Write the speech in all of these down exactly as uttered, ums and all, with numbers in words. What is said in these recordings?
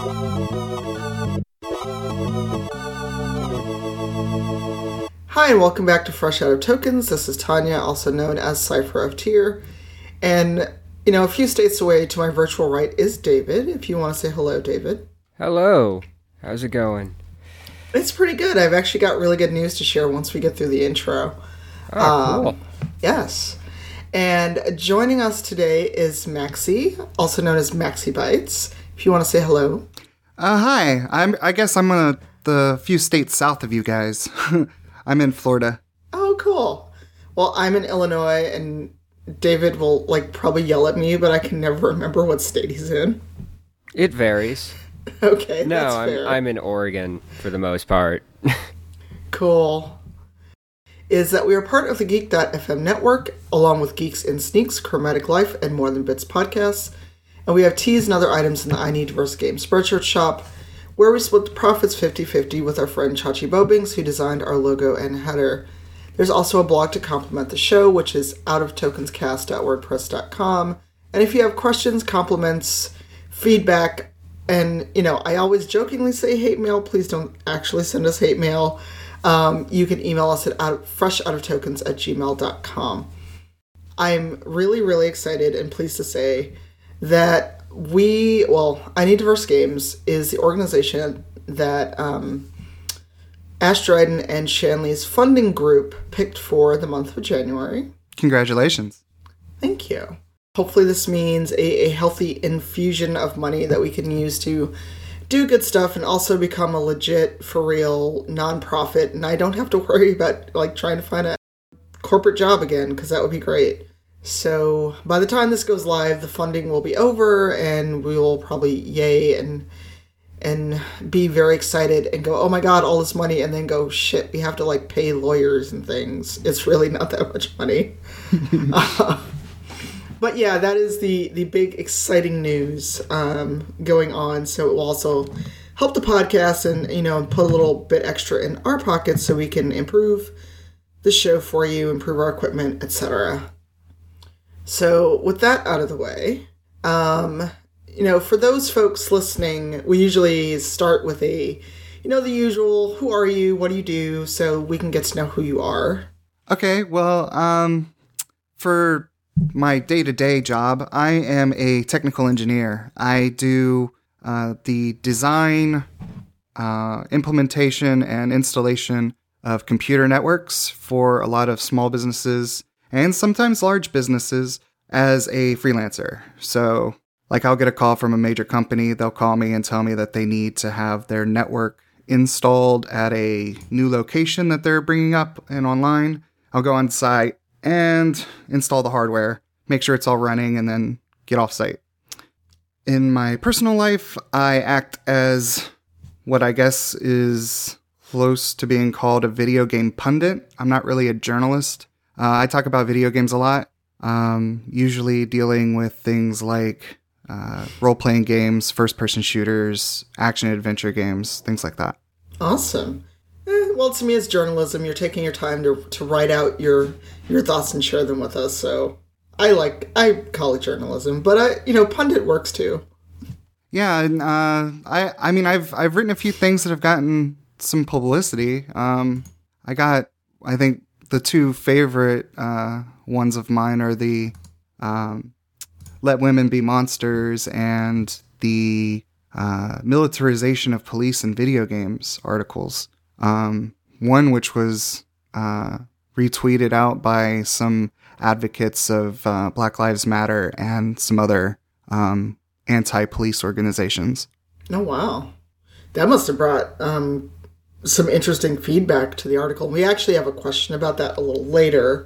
Hi, and welcome back to Fresh Out of Tokens. This is Tanya, also known as Cypher of Tyr. And, you know, a few states away to my virtual right is David. If you want to say hello, David. Hello. How's it going? It's pretty good. I've actually got really good news to share once we get through the intro. Oh, um, cool. Yes. And joining us today is Maxie, also known as Maxie Bites. If you want to say hello. Uh, hi. I'm, I guess I'm uh, the few states south of you guys. I'm in Florida. Oh, cool. Well, I'm in Illinois, and David will, like, probably yell at me, but I can never remember what state he's in. It varies. Okay, no, that's I'm, fair. I'm in Oregon for the most part. Cool. Is that we are part of the Geek dot F M network, along with Geeks and Sneaks, Chromatic Life, and More Than Bits podcasts. And we have teas and other items in the I Need Diverse Games Spreadshirt shop, where we split the profits fifty-fifty with our friend Chachi Bobings, who designed our logo and header. There's also a blog to complement the show, which is out of tokens cast dot wordpress dot com. And if you have questions, compliments, feedback, and, you know, I always jokingly say hate mail, please don't actually send us hate mail. Um, you can email us at out, fresh out of tokens at gmail dot com. I'm really, really excited and pleased to say that we, well, I Need Diverse Games is the organization that um, Ash Dryden and Shanley's funding group picked for the month of January. Congratulations. Thank you. Hopefully this means a, a healthy infusion of money that we can use to do good stuff and also become a legit, for real, nonprofit. And I don't have to worry about, like, trying to find a corporate job again, because that would be great. So by the time this goes live, the funding will be over, and we will probably yay and and be very excited and go, oh my god, all this money, and then go, shit, we have to, like, pay lawyers and things. It's really not that much money. uh, but yeah, that is the, the big exciting news um, going on. So it will also help the podcast and, you know, put a little bit extra in our pockets so we can improve the show for you, improve our equipment, et cetera. So with that out of the way, um, you know, for those folks listening, we usually start with a, you know, the usual, who are you, what do you do, so we can get to know who you are. Okay, well, um, for my day-to-day job, I am a technical engineer. I do uh, the design, uh, implementation, and installation of computer networks for a lot of small businesses and sometimes large businesses as a freelancer. So, like, I'll get a call from a major company, they'll call me and tell me that they need to have their network installed at a new location that they're bringing up and online. I'll go on site and install the hardware, make sure it's all running, and then get off site. In my personal life, I act as what I guess is close to being called a video game pundit. I'm not really a journalist. Uh, I talk about video games a lot, um, usually dealing with things like uh, role-playing games, first-person shooters, action-adventure games, things like that. Awesome. Eh, well, to me, it's journalism. You're taking your time to to write out your your thoughts and share them with us. So I like, I call it journalism, but I, you know, pundit works too. Yeah, and uh, I I mean, I've I've written a few things that have gotten some publicity. Um, I got, I think, the two favorite uh, ones of mine are the um, Let Women Be Monsters and the uh, Militarization of Police in Video Games articles. Um, one which was uh, retweeted out by some advocates of uh, Black Lives Matter and some other um, anti-police organizations. Oh, wow. That must have brought um, some interesting feedback to the article. We actually have a question about that a little later.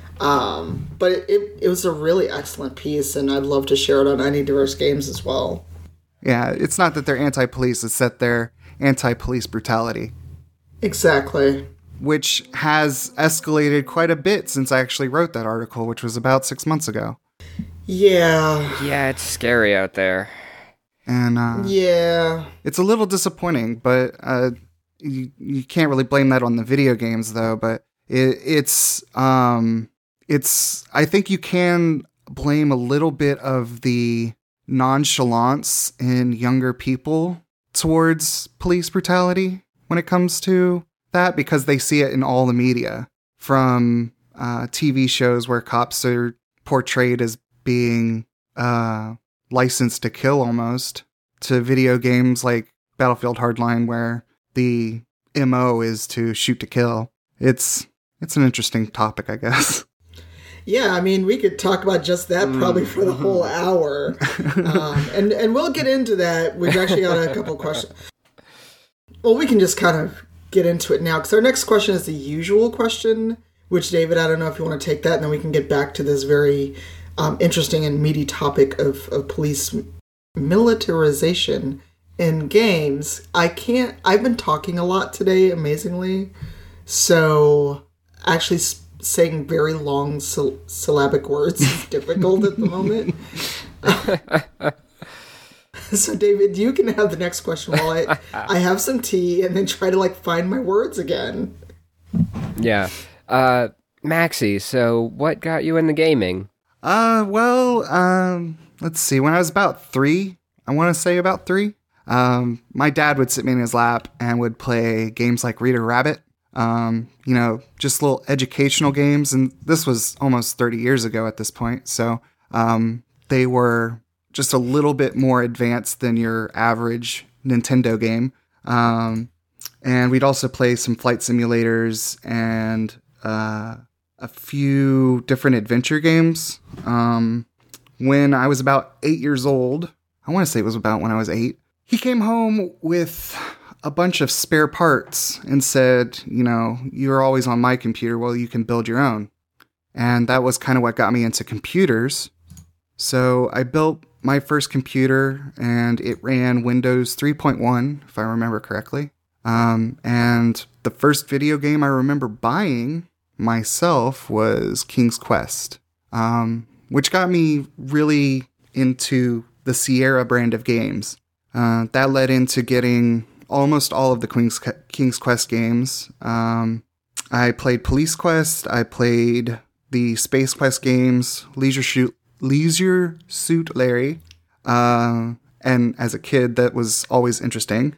Um, but it, it, it was a really excellent piece, and I'd love to share it on I Need Diverse Games as well. Yeah, it's not that they're anti-police, it's that they're anti-police brutality. Exactly. Which has escalated quite a bit since I actually wrote that article, which was about six months ago. Yeah. Yeah, it's scary out there. And, uh... yeah. It's a little disappointing, but, uh... You, you can't really blame that on the video games, though, but it, it's, um... It's... I think you can blame a little bit of the nonchalance in younger people towards police brutality when it comes to that, because they see it in all the media, from uh, T V shows where cops are portrayed as being uh, licensed to kill almost, to video games like Battlefield Hardline where the M O is to shoot to kill. It's it's an interesting topic, I guess. Yeah, I mean, we could talk about just that probably for the whole hour. Um, and, and we'll get into that. We've actually got a couple questions. Well, we can just kind of get into it now, because our next question is the usual question, which, David, I don't know if you want to take that, and then we can get back to this very um, interesting and meaty topic of, of police militarization in games. I can't, I've been talking a lot today, amazingly, so actually saying very long syll- syllabic words is difficult at the moment. So, David, you can have the next question while I, I have some tea and then try to, like, find my words again. Yeah. Uh, Maxie, so what got you into gaming? Uh, well, um, let's see. When I was about three, I want to say about three, um, my dad would sit me in his lap and would play games like Reader Rabbit. Um, you know, just little educational games. And this was almost thirty years ago at this point. So, um, they were just a little bit more advanced than your average Nintendo game. Um, and we'd also play some flight simulators and, uh, a few different adventure games. Um, when I was about eight years old, I want to say it was about when I was eight, he came home with a bunch of spare parts and said, you know, you're always on my computer. Well, you can build your own. And that was kind of what got me into computers. So I built my first computer and it ran Windows three point one, if I remember correctly. Um, and the first video game I remember buying myself was King's Quest, um, which got me really into the Sierra brand of games. Uh, that led into getting almost all of the Queen's, King's Quest games. Um, I played Police Quest. I played the Space Quest games, Leisure Suit, Leisure Suit Larry. Uh, and as a kid, that was always interesting.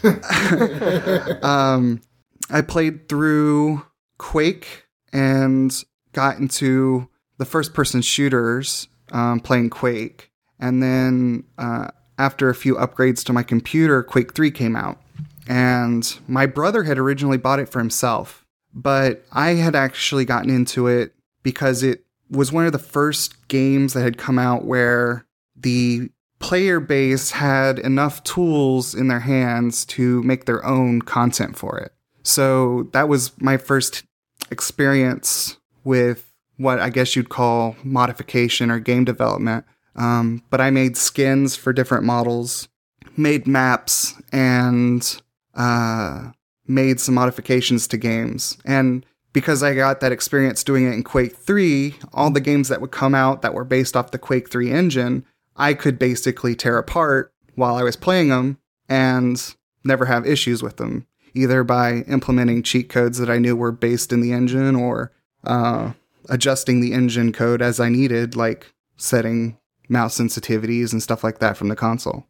um, I played through Quake and got into the first-person shooters, um, playing Quake. And then uh, after a few upgrades to my computer, Quake three came out. And my brother had originally bought it for himself, but I had actually gotten into it because it was one of the first games that had come out where the player base had enough tools in their hands to make their own content for it. So that was my first experience with what I guess you'd call modification or game development. Um, but I made skins for different models, made maps, and uh, made some modifications to games. And because I got that experience doing it in Quake three, all the games that would come out that were based off the Quake three engine, I could basically tear apart while I was playing them and never have issues with them, either by implementing cheat codes that I knew were based in the engine or uh, adjusting the engine code as I needed, like setting mouse sensitivities and stuff like that from the console.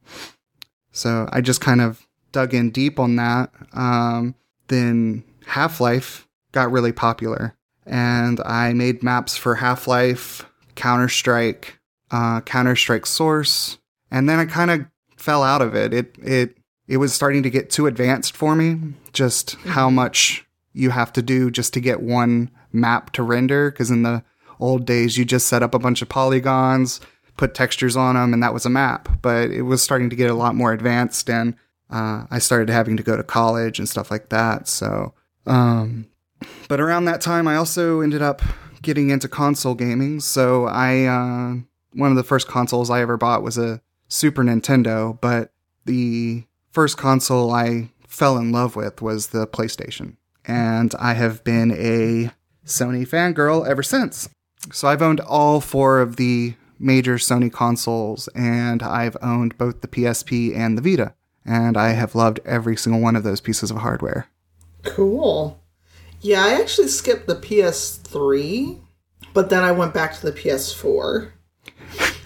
So I just kind of dug in deep on that. Um, then Half-Life got really popular, and I made maps for Half-Life, Counter-Strike, uh, Counter-Strike Source, and then I kind of fell out of it. It it it was starting to get too advanced for me, just how much you have to do just to get one map to render, because in the old days you just set up a bunch of polygons, put textures on them, and that was a map. But it was starting to get a lot more advanced, and uh, I started having to go to college and stuff like that. So, um, but around that time, I also ended up getting into console gaming. So I, uh, one of the first consoles I ever bought was a Super Nintendo, but the first console I fell in love with was the PlayStation. And I have been a Sony fangirl ever since. So I've owned all four of the major Sony consoles, and I've owned both the P S P and the Vita. And I have loved every single one of those pieces of hardware. Cool. Yeah, I actually skipped the P S three, but then I went back to the P S four.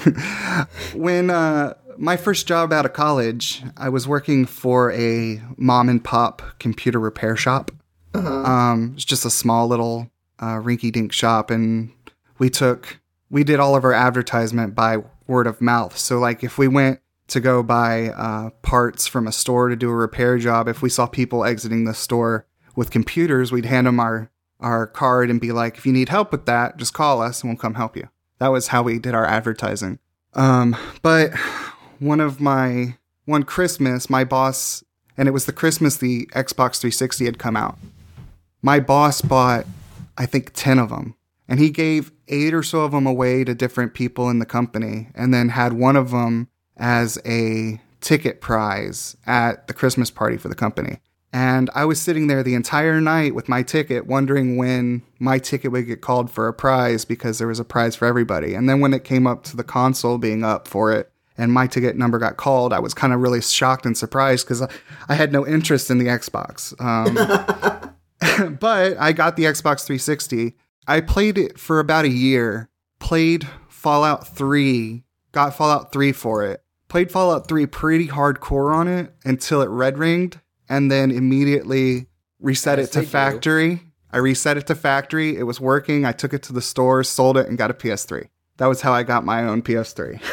When uh, my first job out of college, I was working for a mom and pop computer repair shop. Uh-huh. Um, it's just a small little uh, rinky-dink shop, and we took we did all of our advertisement by word of mouth. So, like, if we went to go buy uh, parts from a store to do a repair job, if we saw people exiting the store with computers, we'd hand them our our card and be like, "If you need help with that, just call us, and we'll come help you." That was how we did our advertising. Um, but one of my one Christmas, my boss, and it was the Christmas the Xbox three sixty had come out. My boss bought, I think, ten of them. And he gave eight or so of them away to different people in the company. And then had one of them as a ticket prize at the Christmas party for the company. And I was sitting there the entire night with my ticket, wondering when my ticket would get called for a prize, because there was a prize for everybody. And then when it came up to the console being up for it, and my ticket number got called, I was kind of really shocked and surprised, because I had no interest in the Xbox. Um, but I got the Xbox three sixty. I played it for about a year, played Fallout three, got Fallout three for it, played Fallout three pretty hardcore on it until it red ringed, and then immediately reset Yes, it to they do. factory. I reset it to factory. It was working. I took it to the store, sold it, and got a P S three. That was how I got my own P S three.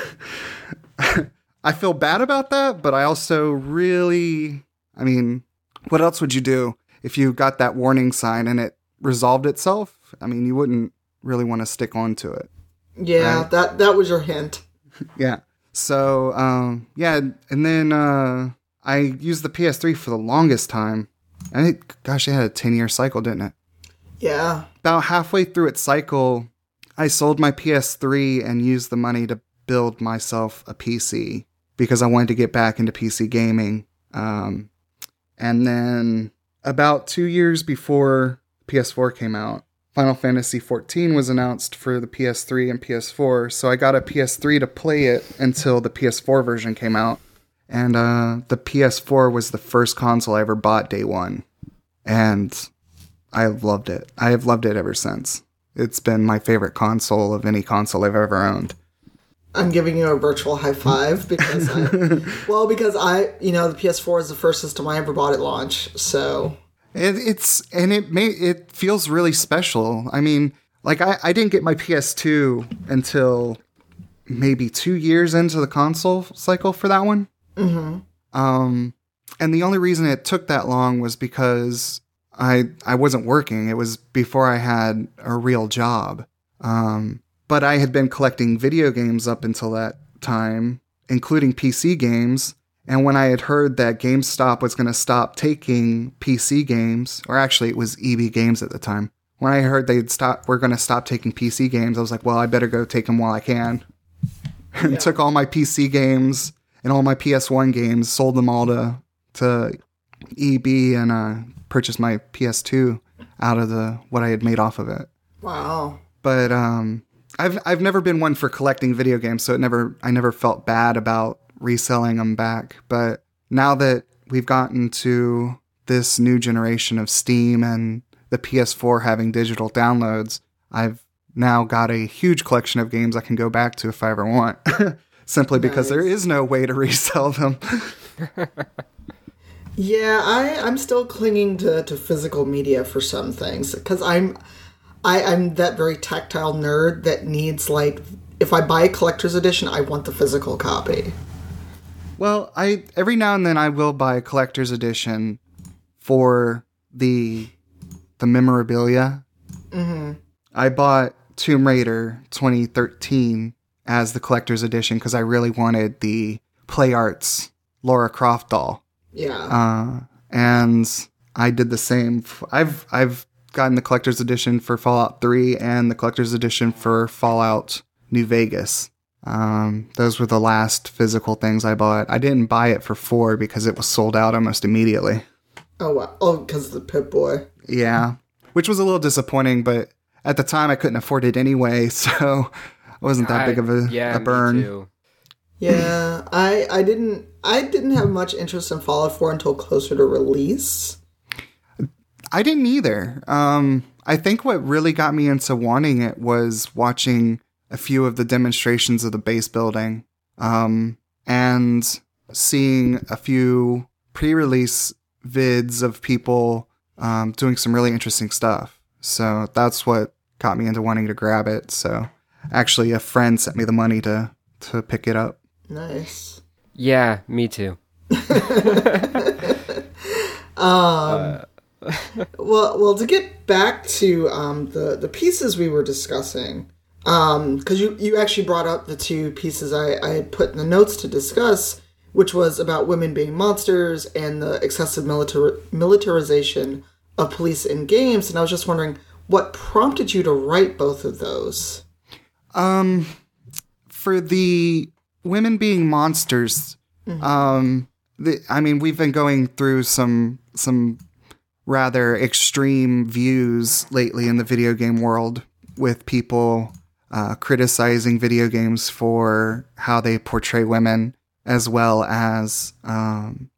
I feel bad about that, but I also really, I mean, what else would you do if you got that warning sign and it resolved itself? I mean, you wouldn't really want to stick on to it. Yeah, Right. that that was your hint. Yeah. So, um, yeah, and then uh, I used the P S three for the longest time. I think, gosh, it had a ten-year cycle, didn't it? Yeah. About halfway through its cycle, I sold my P S three and used the money to build myself a P C because I wanted to get back into P C gaming. Um, and then about two years before P S four came out, Final Fantasy fourteen was announced for the P S three and P S four, so I got a P S three to play it until the P S four version came out. And uh, the P S four was the first console I ever bought day one. And I loved it. I have loved it ever since. It's been my favorite console of any console I've ever owned. I'm giving you a virtual high five because I, well, because I, you know, the P S four is the first system I ever bought at launch, so... It, it's and it may it feels really special. I mean, like I, I didn't get my P S two until maybe two years into the console cycle for that one. Mm-hmm. Um, and the only reason it took that long was because I I wasn't working. It was before I had a real job. Um, but I had been collecting video games up until that time, including P C games. And when I had heard that GameStop was going to stop taking P C games, or actually it was E B Games at the time. When I heard they'd stop, we're going to stop taking P C games, I was like, well, I better go take them while I can. And Yeah. took all my P C games and all my P S one games, sold them all to to E B, and uh, purchased my P S two out of the what I had made off of it. Wow. But um, I've I've never been one for collecting video games, so it never I never felt bad about reselling them back. But now that we've gotten to this new generation of Steam and the P S four having digital downloads, I've now got a huge collection of games I can go back to if I ever want. Simply because Nice. there is no way to resell them. Yeah, I, I'm still clinging to, to physical media for some things because I'm I, I'm that very tactile nerd that needs, like, if I buy a collector's edition, I want the physical copy. Well, I every now and then I will buy a collector's edition for the the memorabilia. Mm-hmm. I bought Tomb Raider twenty thirteen as the collector's edition because I really wanted the Play Arts Lara Croft doll. Yeah. Uh, and I did the same. f- I've I've gotten the collector's edition for Fallout three and the collector's edition for Fallout New Vegas. Um, those were the last physical things I bought. I didn't buy it for four because it was sold out almost immediately. oh, wow. Oh, because of the Pip-Boy. Yeah, which was a little disappointing, but at the time I couldn't afford it anyway, so it wasn't that I- big of a, yeah, a me burn. too. Yeah, I, I didn't I didn't have much interest in Fallout four until closer to release. I didn't either. Um, I think what really got me into wanting it was watching a few of the demonstrations of the base building, um, and seeing a few pre-release vids of people um, doing some really interesting stuff. So that's what got me into wanting to grab it. So actually a friend sent me the money to, to pick it up. Nice. Yeah, me too. um, uh. well, well, to get back to um, the, the pieces we were discussing, because um, you, you actually brought up the two pieces I, I had put in the notes to discuss, which was about women being monsters and the excessive militar- militarization of police in games. And I was just wondering, what prompted you to write both of those? Um, for the women being monsters, mm-hmm. um, the, I mean, we've been going through some some rather extreme views lately in the video game world with people uh, criticizing video games for how they portray women, as well as um,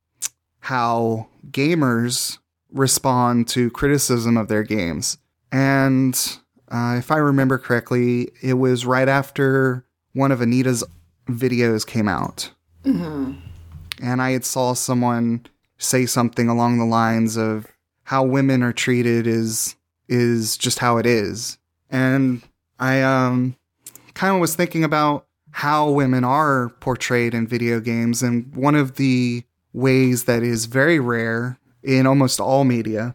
how gamers respond to criticism of their games. And uh, if I remember correctly, it was right after one of Anita's videos came out. Mm-hmm. And I had saw someone say something along the lines of how women are treated is is just how it is. And I um kind of was thinking about how women are portrayed in video games, and one of the ways that is very rare in almost all media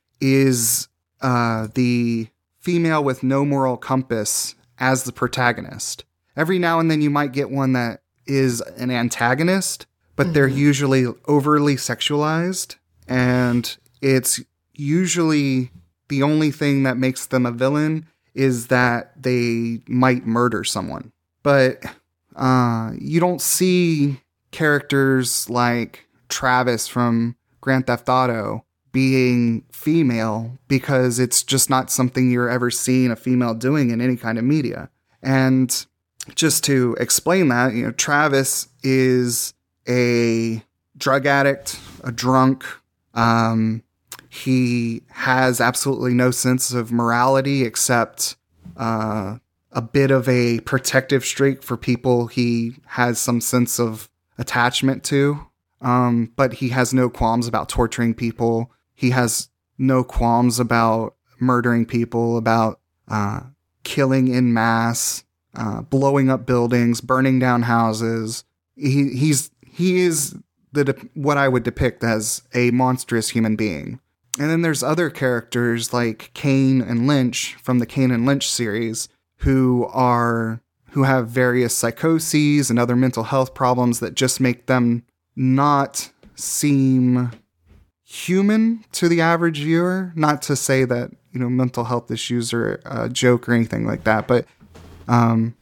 is uh, the female with no moral compass as the protagonist. Every now and then you might get one that is an antagonist, but mm-hmm. they're usually overly sexualized, and it's usually the only thing that makes them a villain is that they might murder someone. But uh, you don't see characters like Travis from Grand Theft Auto being female, because it's just not something you're ever seeing a female doing in any kind of media. And just to explain that, you know, Travis is a drug addict, a drunk. Um, he has absolutely no sense of morality except uh, a bit of a protective streak for people he has some sense of attachment to. Um, but he has no qualms about torturing people. He has no qualms about murdering people, about uh, killing en masse, uh, blowing up buildings, burning down houses. He he's he is the de- what I would depict as a monstrous human being. And then there's other characters like Kane and Lynch from the Kane and Lynch series who are who have various psychoses and other mental health problems that just make them not seem human to the average viewer. Not to say that, you know, mental health issues are a joke or anything like that, but um,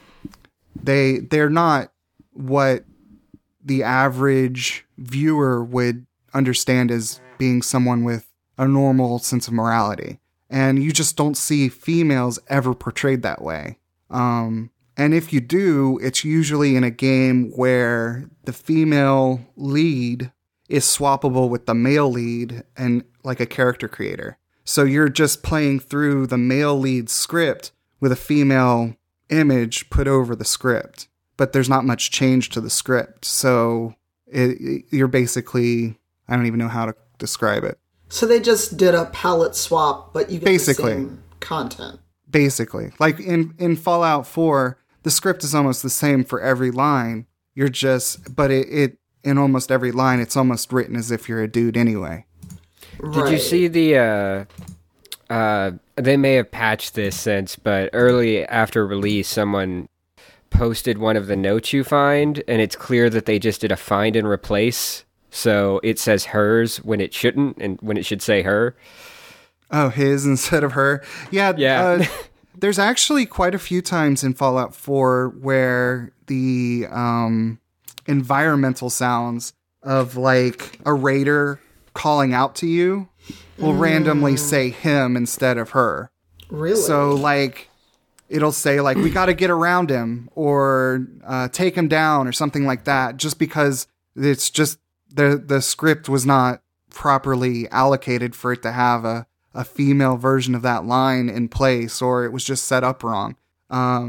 they they're not what the average viewer would understand as being someone with a normal sense of morality. And you just don't see females ever portrayed that way. Um, and if you do, it's usually in a game where the female lead is swappable with the male lead and like a character creator. So you're just playing through the male lead script with a female image put over the script, but there's not much change to the script. So it, it, you're basically, I don't even know how to describe it. So they just did a palette swap, but you get basically the same content. Basically. Like in, in Fallout four, the script is almost the same for every line. You're just, but it, it in almost every line, it's almost written as if you're a dude anyway. Right. Did you see the, uh, uh, they may have patched this since, but early after release, someone posted one of the notes you find, and it's clear that they just did a find and replace. So it says hers when it shouldn't, and when it should say her. Oh, his instead of her. Yeah. Yeah. Uh, there's actually quite a few times in Fallout four where the um, environmental sounds of like a raider calling out to you will mm. randomly say him instead of her. Really? So like it'll say like, we got to get around him or uh, take him down or something like that, just because it's just the the script was not properly allocated for it to have a, a female version of that line in place, or it was just set up wrong. Um,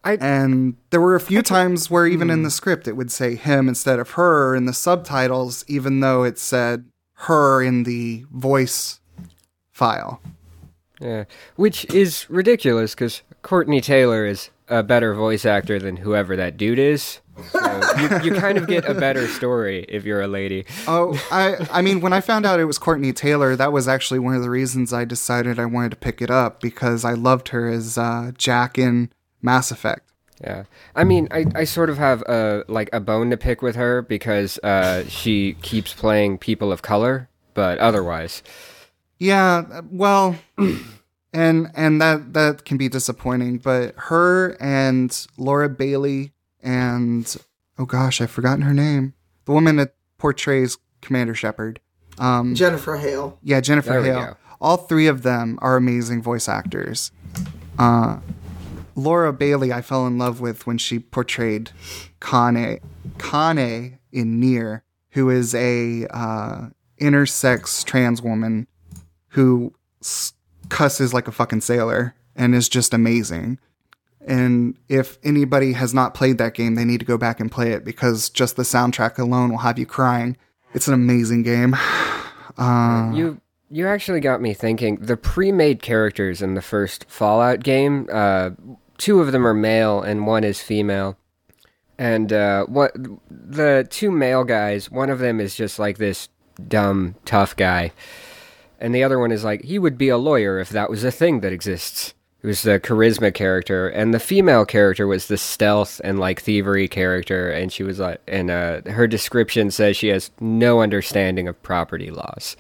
I, and there were a few times where even in the script it would say him instead of her in the subtitles, even though it said her in the voice file. Yeah, which is ridiculous because Courtney Taylor is a better voice actor than whoever that dude is. So you, you kind of get a better story if you're a lady. Oh, I I mean, when I found out it was Courtney Taylor, that was actually one of the reasons I decided I wanted to pick it up, because I loved her as uh, Jack in Mass Effect. Yeah, I mean, I, I sort of have a like a bone to pick with her because uh, she keeps playing people of color, but otherwise, yeah, well, and and that that can be disappointing. But her and Laura Bailey and oh gosh, I've forgotten her name. The woman that portrays Commander Shepard, um, Jennifer Hale. Yeah, Jennifer There we Hale. go. All three of them are amazing voice actors. Uh, Laura Bailey, I fell in love with when she portrayed Kane, Kane in Nier, who is a uh, intersex trans woman who s- cusses like a fucking sailor and is just amazing. And if anybody has not played that game, they need to go back and play it, because just the soundtrack alone will have you crying. It's an amazing game. Uh, you you actually got me thinking. The pre-made characters in the first Fallout game, uh, two of them are male and one is female. And uh, what the two male guys, one of them is just like this dumb, tough guy. And the other one is like, he would be a lawyer if that was a thing that exists. It was the charisma character, and the female character was the stealth and like thievery character, and she was like, and uh, her description says she has no understanding of property laws.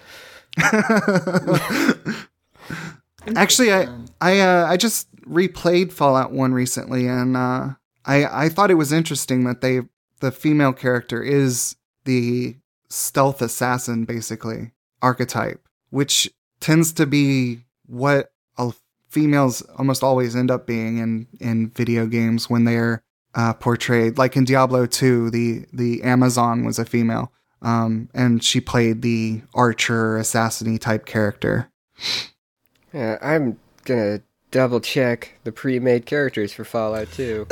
Actually, I I uh, I just replayed Fallout one recently, and uh, I I thought it was interesting that they the female character is the stealth assassin, basically archetype, which tends to be what a females almost always end up being in, in video games when they're uh, portrayed. Like in Diablo two, the, the Amazon was a female, um, and she played the archer, assassin-y type character. Yeah, I'm gonna double check the pre-made characters for Fallout two.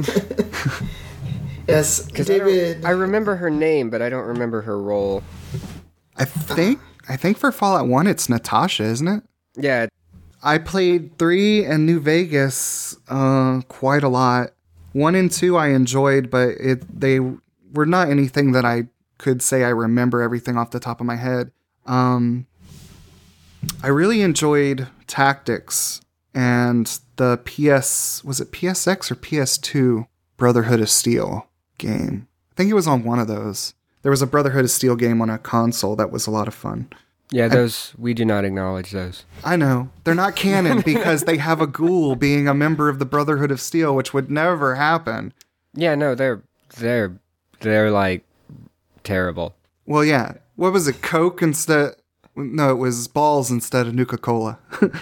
Yes, David. I, I remember her name, but I don't remember her role. I think I think for Fallout one, it's Natasha, isn't it? Yeah. I played three and New Vegas uh, quite a lot. One and two I enjoyed, but it they were not anything that I could say I remember everything off the top of my head. Um, I really enjoyed Tactics and the P S, was it P S X or P S two Brotherhood of Steel game. I think it was on one of those. There was a Brotherhood of Steel game on a console that was a lot of fun. Yeah, those, we do not acknowledge those. I know. They're not canon because they have a ghoul being a member of the Brotherhood of Steel, which would never happen. Yeah, no, they're, they're, they're like, terrible. Well, yeah. What was it? Coke instead? No, it was balls instead of Nuka-Cola.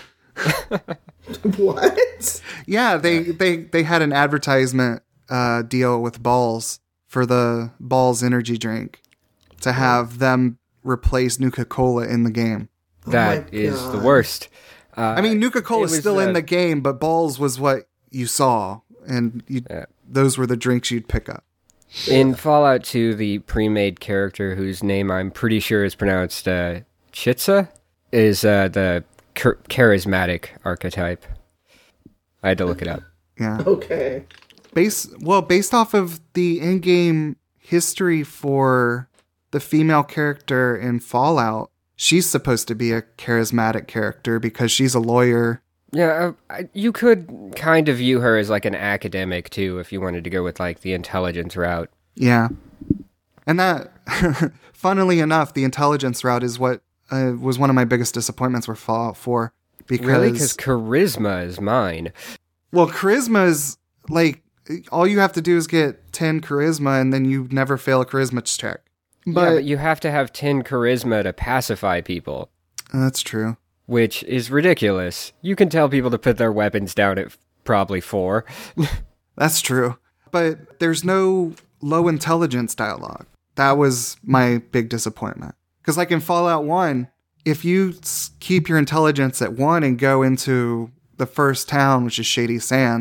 What? Yeah, they, they, they had an advertisement uh, deal with Balls for the Balls energy drink to have them replace Nuka-Cola in the game. That Oh is God. the worst. Uh, I mean, Nuka-Cola is was, still uh, in the game, but Balls was what you saw, and you, Yeah. those were the drinks you'd pick up. In Fallout two, the pre-made character, whose name I'm pretty sure is pronounced uh, Chitsa, is uh, the char- charismatic archetype. I had to look it up. Yeah. Okay. Base well, based off of the in-game history for the female character in Fallout, she's supposed to be a charismatic character because she's a lawyer. Yeah, uh, I, you could kind of view her as like an academic too, if you wanted to go with like the intelligence route. Yeah. And that, funnily enough, the intelligence route is what uh, was one of my biggest disappointments with Fallout four. Because, Really? Because charisma is mine. well, charisma is like, all you have to do is get ten charisma and then you never fail a charisma check. But, yeah, but you have to have ten charisma to pacify people, That's true. which is ridiculous. You can tell people to put their weapons down at probably four. That's true. But there's no low intelligence dialogue. That was my big disappointment. Because like in Fallout one, if you s- keep your intelligence at one and go into the first town, which is Shady Sands,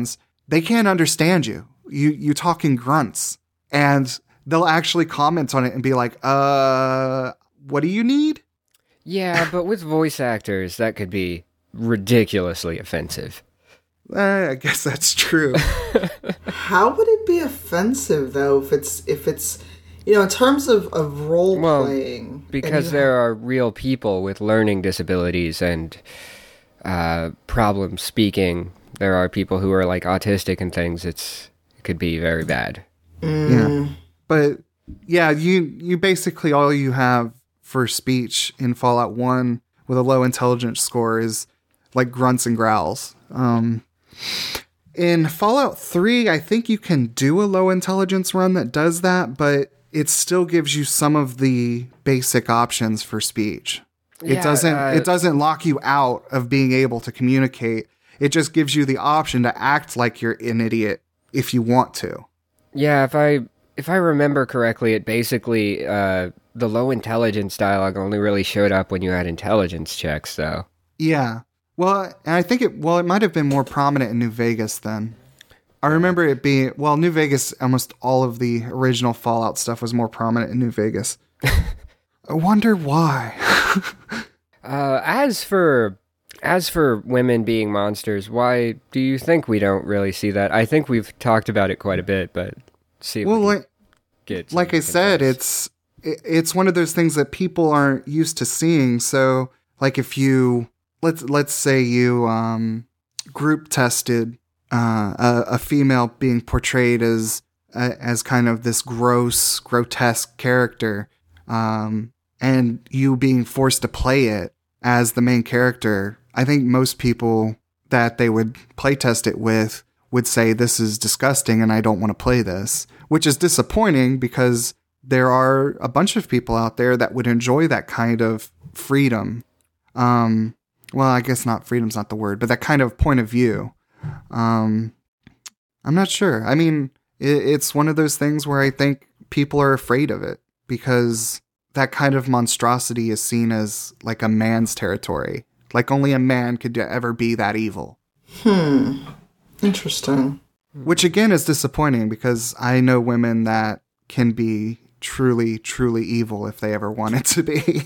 they can't understand you. You you talk in grunts, and they'll actually comment on it and be like, uh, what do you need? Yeah, but with voice actors, that could be ridiculously offensive. Uh, I guess that's true. How would it be offensive, though, if it's, if it's you know, in terms of, of role well, playing? Because there have... are real people with learning disabilities and uh, problem speaking. There are people who are, like, autistic and things. It's it could be very bad. Mm. Yeah. But, yeah, you you basically all you have for speech in Fallout one with a low intelligence score is, like, grunts and growls. Um... In Fallout three, I think you can do a low intelligence run that does that, but it still gives you some of the basic options for speech. Yeah, it doesn't uh, it doesn't lock you out of being able to communicate. It just gives you the option to act like you're an idiot if you want to. Yeah, if I if I remember correctly, it basically uh, the low intelligence dialogue only really showed up when you had intelligence checks, though. Yeah. Well, and I think it, well, it might have been more prominent in New Vegas then. I remember it being, well, New Vegas, almost all of the original Fallout stuff was more prominent in New Vegas. I wonder why. uh, as for, as for women being monsters, why do you think we don't really see that? I think we've talked about it quite a bit, but see if well, we like, get like I said, it's, it's one of those things that people aren't used to seeing. So, like, if you, Let's let's say you um, group tested uh, a, a female being portrayed as uh, as kind of this gross, grotesque character, um, and you being forced to play it as the main character. I think most people that they would play test it with would say this is disgusting and I don't want to play this, which is disappointing because there are a bunch of people out there that would enjoy that kind of freedom. Um, Well, I guess not freedom's not the word, but that kind of point of view. Um, I'm not sure. I mean, it, it's one of those things where I think people are afraid of it because that kind of monstrosity is seen as like a man's territory. Like only a man could ever be that evil. Hmm. Interesting. Which again is disappointing because I know women that can be truly, truly evil if they ever wanted to be.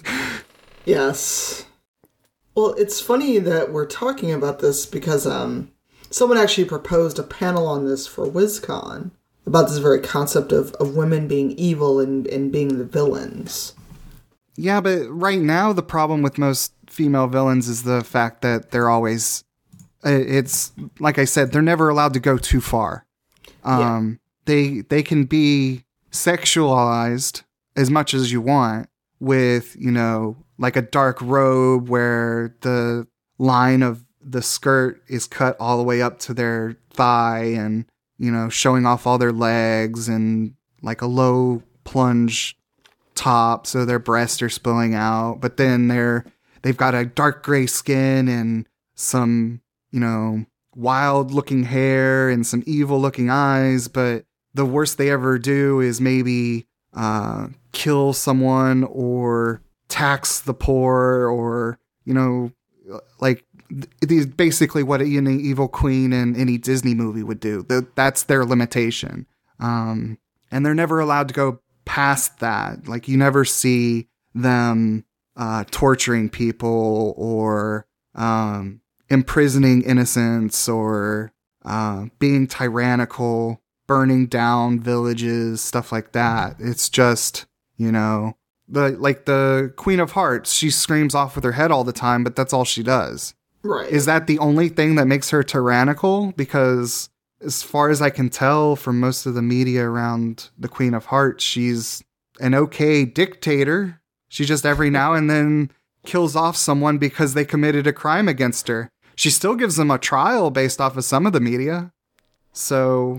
Yes. Well, it's funny that we're talking about this because um, someone actually proposed a panel on this for WizCon about this very concept of, of women being evil and, and being the villains. Yeah, but right now the problem with most female villains is the fact that they're always, it's, like I said, they're never allowed to go too far. Um, yeah. They they can be sexualized as much as you want with, you know, like a dark robe where the line of the skirt is cut all the way up to their thigh and, you know, showing off all their legs and like a low plunge top so their breasts are spilling out. But then they're, they've got a dark gray skin and some, you know, wild looking hair and some evil looking eyes. But the worst they ever do is maybe uh, kill someone or tax the poor or, you know, like these basically what any evil queen in any Disney movie would do. That's their limitation. Um, and they're never allowed to go past that. Like you never see them uh, torturing people or um, imprisoning innocents or uh, being tyrannical, burning down villages, stuff like that. It's just, you know, The like the Queen of Hearts, she screams off with her head all the time, but that's all she does. Right. Is that the only thing that makes her tyrannical? Because as far as I can tell from most of the media around the Queen of Hearts, she's an okay dictator. She just every now and then kills off someone because they committed a crime against her. She still gives them a trial based off of some of the media. So,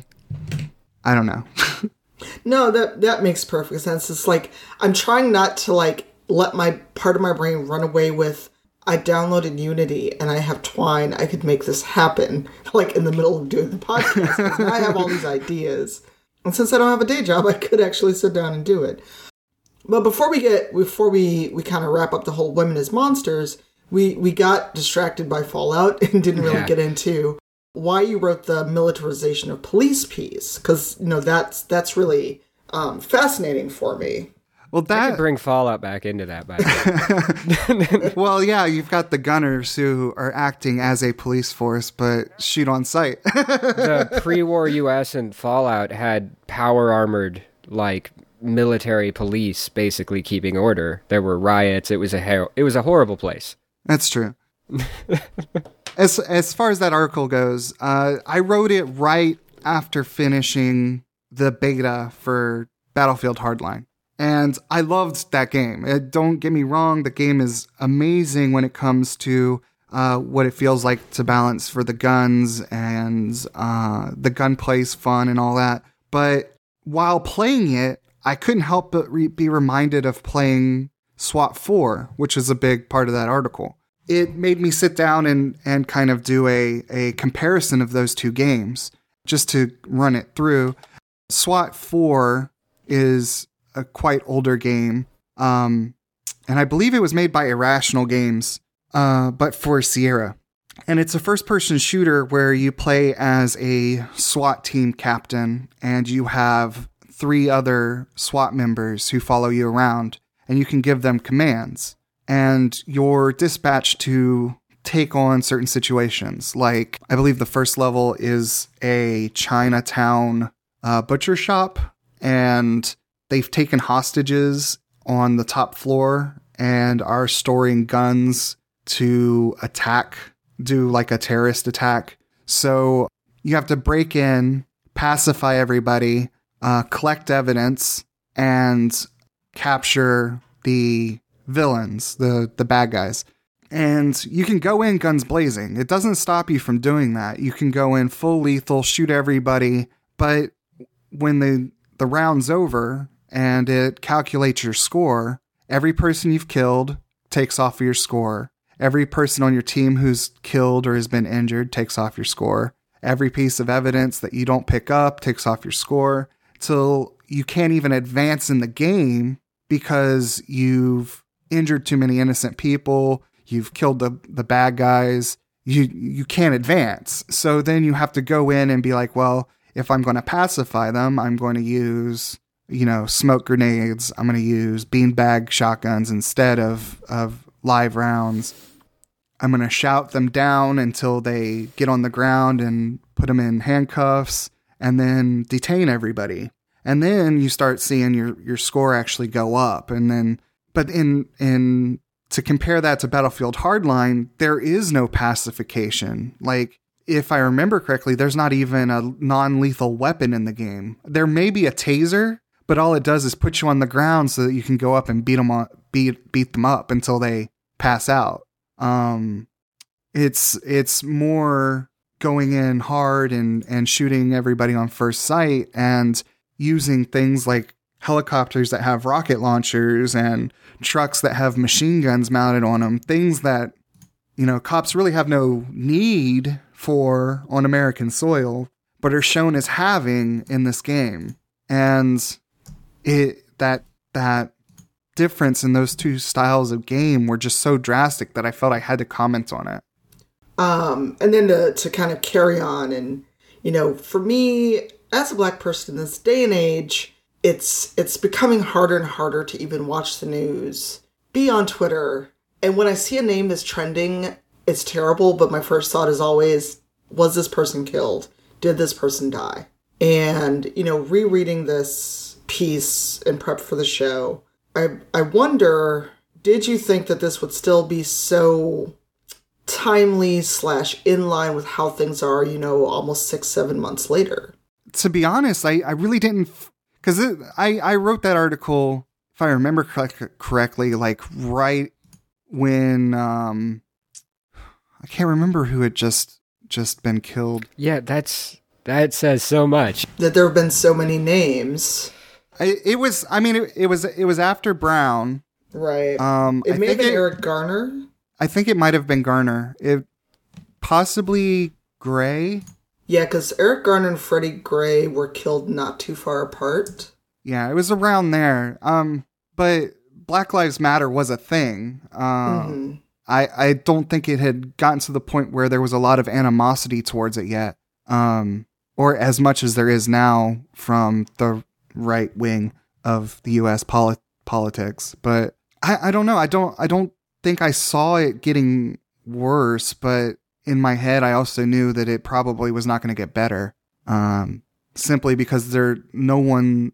I don't know. No, that that makes perfect sense. It's like, I'm trying not to, like, let my part of my brain run away with, I downloaded Unity and I have Twine, I could make this happen, like, in the middle of doing the podcast. Because now I have all these ideas. And since I don't have a day job, I could actually sit down and do it. But before we get, before we, we kind of wrap up the whole women as monsters, we, we got distracted by Fallout and didn't really yeah. get into why you wrote the militarization of police piece, because you know that's that's really um, fascinating for me. Well, that I could bring Fallout back into that, by the way. Well, yeah, you've got the gunners who are acting as a police force, but shoot on sight. The pre-war U S and Fallout had power armored, like, military police basically keeping order. There were riots. It was a her- it was a horrible place. That's true. as as far as that article goes, uh, I wrote it right after finishing the beta for Battlefield Hardline. And I loved that game. Uh, don't get me wrong, the game is amazing when it comes to uh, what it feels like to balance for the guns, and uh, the gunplay's fun and all that. But while playing it, I couldn't help but re- be reminded of playing SWAT four, which is a big part of that article. It made me sit down and, and kind of do a, a comparison of those two games, just to run it through. SWAT four is a quite older game, um, and I believe it was made by Irrational Games, uh, but for Sierra. And it's a first-person shooter where you play as a SWAT team captain, and you have three other SWAT members who follow you around, and you can give them commands. And you're dispatched to take on certain situations. Like, I believe the first level is a Chinatown uh, butcher shop, and they've taken hostages on the top floor and are storing guns to attack, do like a terrorist attack. So you have to break in, pacify everybody, uh, collect evidence, and capture the villains, the, the bad guys. And you can go in guns blazing. It doesn't stop you from doing that. You can go in full lethal, shoot everybody, but when the, the round's over and it calculates your score, every person you've killed takes off your score. Every person on your team who's killed or has been injured takes off your score. Every piece of evidence that you don't pick up takes off your score, till you can't even advance in the game because you've injured too many innocent people. You've killed the, the bad guys. You, you can't advance. So then you have to go in and be like, well, if I'm going to pacify them, I'm going to use, you know, smoke grenades. I'm going to use beanbag shotguns instead of, of live rounds. I'm going to shout them down until they get on the ground and put them in handcuffs, and then detain everybody. And then you start seeing your, your score actually go up. And then, but in, in, to compare that to Battlefield Hardline, there is no pacification. Like, if I remember correctly, there's not even a non-lethal weapon in the game. There may be a taser, but all it does is put you on the ground so that you can go up and beat them on, beat beat them up until they pass out. Um, it's it's more going in hard and and shooting everybody on first sight, and using things like helicopters that have rocket launchers and trucks that have machine guns mounted on them. Things that, you know, cops really have no need for on American soil, but are shown as having in this game. And it that that difference in those two styles of game were just so drastic that I felt I had to comment on it. Um, and then to, to kind of carry on, and, you know, for me, as a black person in this day and age, it's it's becoming harder and harder to even watch the news, be on Twitter. And when I see a name that's trending, it's terrible, but my first thought is always, was this person killed? Did this person die? And, you know, rereading this piece in prep for the show, I I wonder, did you think that this would still be so timely slash in line with how things are, you know, almost six, seven months later? To be honest, I, I really didn't, because I, I wrote that article, if I remember correct, correctly, like right when, um, I can't remember who had just, just been killed. Yeah, that's, that says so much. That there have been so many names. I, it was, I mean, it, it was, it was after Brown. Right. Um, it I may have been it, Eric Garner. I think it might have been Garner. It possibly Gray. Yeah, because Eric Garner and Freddie Gray were killed not too far apart. Yeah, it was around there. Um, but Black Lives Matter was a thing. Um, mm-hmm. I, I don't think it had gotten to the point where there was a lot of animosity towards it yet. Um, or as much as there is now from the right wing of the U S polit- politics. But I, I don't know. I don't, I don't think I saw it getting worse, but in my head, I also knew that it probably was not going to get better. Um, simply because there, no one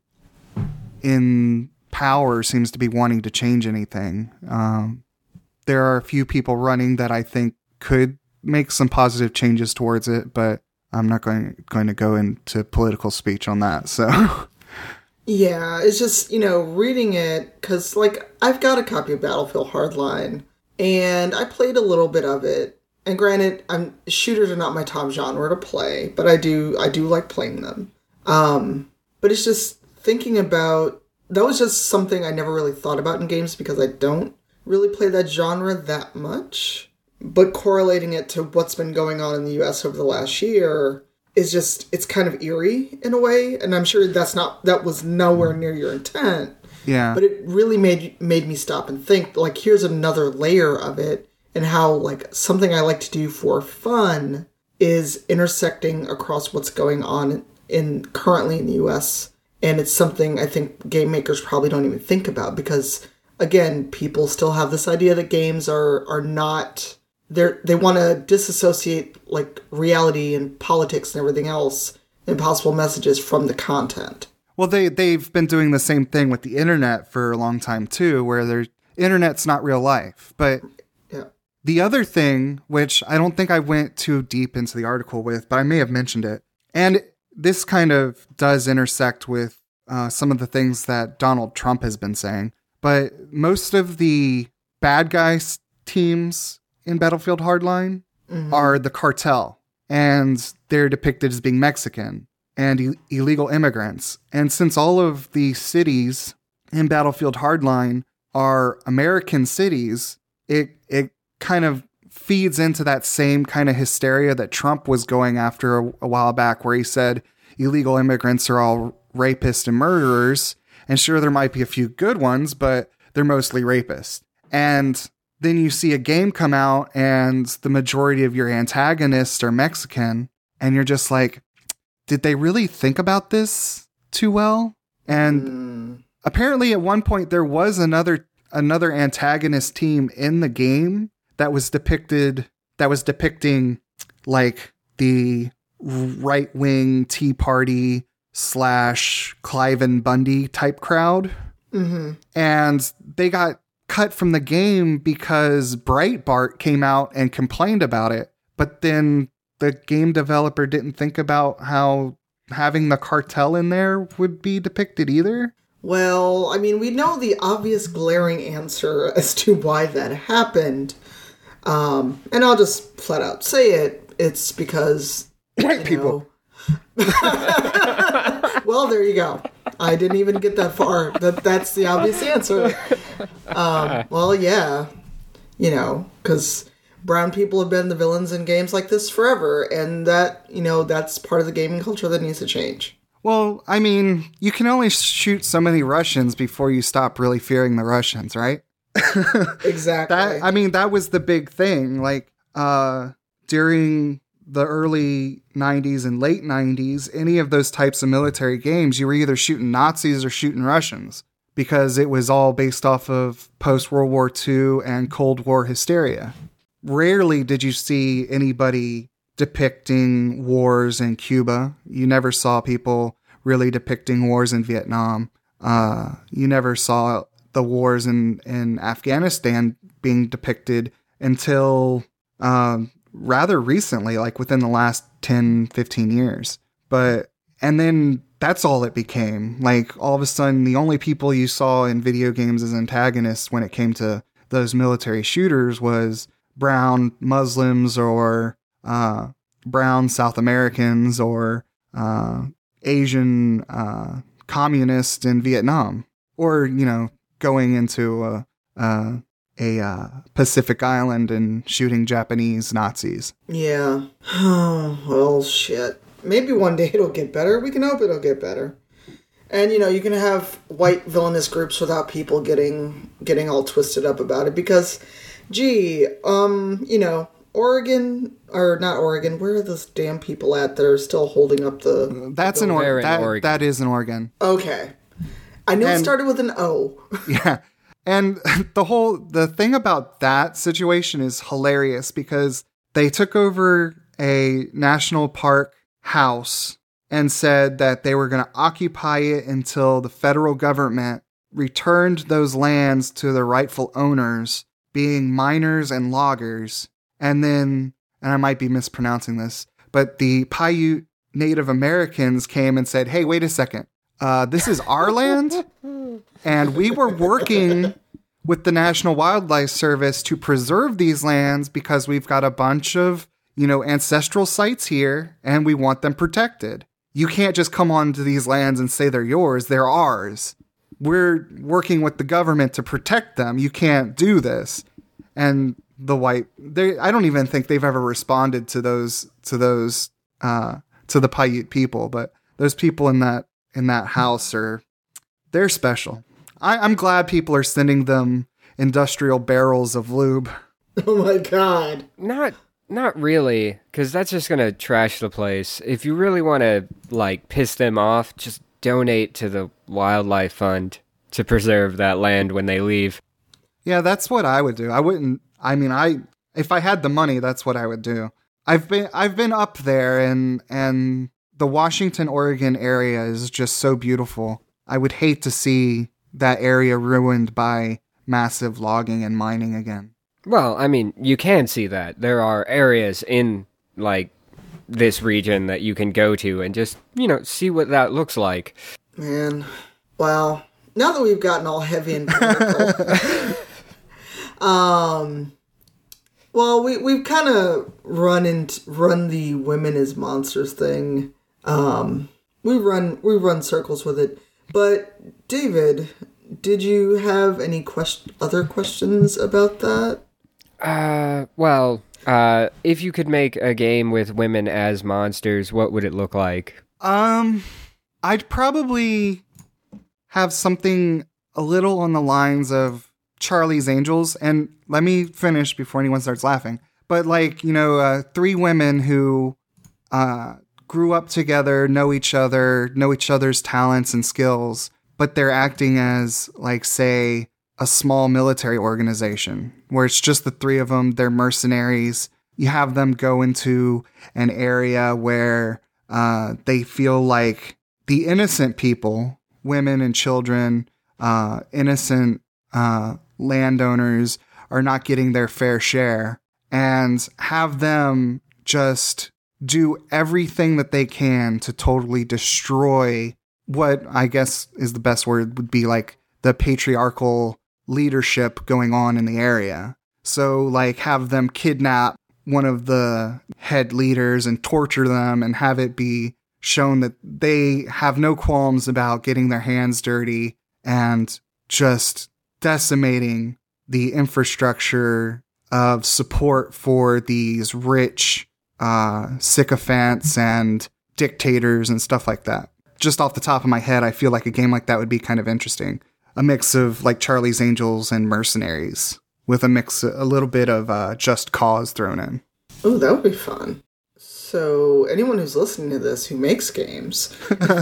in power seems to be wanting to change anything. Um, there are a few people running that I think could make some positive changes towards it, but I'm not going going to go into political speech on that. So, yeah, it's just, you know, reading it, because, like, I've got a copy of Battlefield Hardline, and I played a little bit of it. And granted, I'm shooters are not my top genre to play, but I do I do like playing them. Um, but it's just thinking about, that was just something I never really thought about in games because I don't really play that genre that much. But correlating it to what's been going on in the U S over the last year is just, it's kind of eerie in a way. And I'm sure that's not, that was nowhere near your intent. Yeah. But it really made made me stop and think, like, here's another layer of it, and how, like, something I like to do for fun is intersecting across what's going on in currently in the U S. And it's something I think game makers probably don't even think about because, again, people still have this idea that games are are not, they're, they want to disassociate, like, reality and politics and everything else and possible messages from the content. Well, they, they've been doing the same thing with the internet for a long time, too, where their internet's not real life. But yeah. The other thing, which I don't think I went too deep into the article with, but I may have mentioned it, and this kind of does intersect with uh, some of the things that Donald Trump has been saying, but most of the bad guys teams in Battlefield Hardline mm-hmm. are the cartel, and they're depicted as being Mexican and I- illegal immigrants. And since all of the cities in Battlefield Hardline are American cities, it it kind of feeds into that same kind of hysteria that Trump was going after a, a while back, where he said illegal immigrants are all rapists and murderers. And sure, there might be a few good ones, but they're mostly rapists. And then you see a game come out and the majority of your antagonists are Mexican. And you're just like, did they really think about this too well? And mm. apparently at one point there was another another antagonist team in the game that was depicted, that was depicting like the right-wing Tea Party slash Cliven Bundy type crowd. Mm-hmm. And they got cut from the game because Breitbart came out and complained about it. But then the game developer didn't think about how having the cartel in there would be depicted either. Well, I mean, we know the obvious glaring answer as to why that happened. Um, and I'll just flat out say it. It's because white people. Well, there you go. I didn't even get that far. That That's the obvious answer. Um, well, yeah. You know, because brown people have been the villains in games like this forever. And that, you know, that's part of the gaming culture that needs to change. Well, I mean, you can only shoot so many Russians before you stop really fearing the Russians, right? Exactly. That, I mean, that was the big thing. Like, uh, during the early nineties and late nineties, any of those types of military games, you were either shooting Nazis or shooting Russians because it was all based off of post-World War Two and Cold War hysteria. Rarely did you see anybody depicting wars in Cuba. You never saw people really depicting wars in Vietnam. Uh, you never saw the wars in, in Afghanistan being depicted until um, rather recently, like within the last ten, fifteen years. But, and then that's all it became. Like, all of a sudden, the only people you saw in video games as antagonists when it came to those military shooters was brown Muslims or uh, brown South Americans or uh, Asian uh, communists in Vietnam, or, you know, going into a, uh, a uh, Pacific island and shooting Japanese Nazis. Yeah. Well, shit. Maybe one day it'll get better. We can hope it'll get better. And, you know, you can have white villainous groups without people getting getting all twisted up about it, because gee, um, you know, Oregon, or not Oregon, where are those damn people at that are still holding up the... That's the an or- in that, Oregon. That is an Oregon. Okay. I knew And- it started with an O. Yeah. And the whole, the thing about that situation is hilarious because they took over a national park house and said that they were going to occupy it until the federal government returned those lands to the rightful owners, being miners and loggers. And then, and I might be mispronouncing this, but the Paiute Native Americans came and said, hey, wait a second. Uh, this is our land. And we were working with the National Wildlife Service to preserve these lands because we've got a bunch of, you know, ancestral sites here and we want them protected. You can't just come onto these lands and say they're yours. They're ours. We're working with the government to protect them. You can't do this. And the white, they, I don't even think they've ever responded to those, to those, uh, to the Paiute people, but those people in that, in that house are, they're special. I, I'm glad people are sending them industrial barrels of lube. Oh my god. Not not really, because that's just gonna trash the place. If you really want to like piss them off, just donate to the wildlife fund to preserve that land when they leave. Yeah, that's what I would do. I wouldn't. I mean, I if I had the money, that's what I would do. I've been I've been up there, and and the Washington, Oregon area is just so beautiful. I would hate to see that area ruined by massive logging and mining again. Well, I mean, you can see that. There are areas in, like, this region that you can go to and just, you know, see what that looks like. Man. Wow. Now that we've gotten all heavy and political, um, well, we, we've kind of run into, run the women as monsters thing. Um, we run, we run circles with it. But, David, did you have any quest- other questions about that? Uh, well, uh, if you could make a game with women as monsters, what would it look like? Um, I'd probably have something a little on the lines of Charlie's Angels. And let me finish before anyone starts laughing. But, like, you know, uh, three women who uh, grew up together, know each other, know each other's talents and skills, but they're acting as, like, say, a small military organization where it's just the three of them. They're mercenaries. You have them go into an area where uh, they feel like the innocent people, women and children, uh, innocent uh, landowners are not getting their fair share, and have them just do everything that they can to totally destroy what I guess is the best word would be like the patriarchal leadership going on in the area. So, like, have them kidnap one of the head leaders and torture them and have it be shown that they have no qualms about getting their hands dirty and just decimating the infrastructure of support for these rich uh, sycophants and dictators and stuff like that. Just off the top of my head, I feel like a game like that would be kind of interesting. A mix of like Charlie's Angels and Mercenaries with a mix, a little bit of uh, Just Cause thrown in. Oh, that would be fun. So anyone who's listening to this who makes games,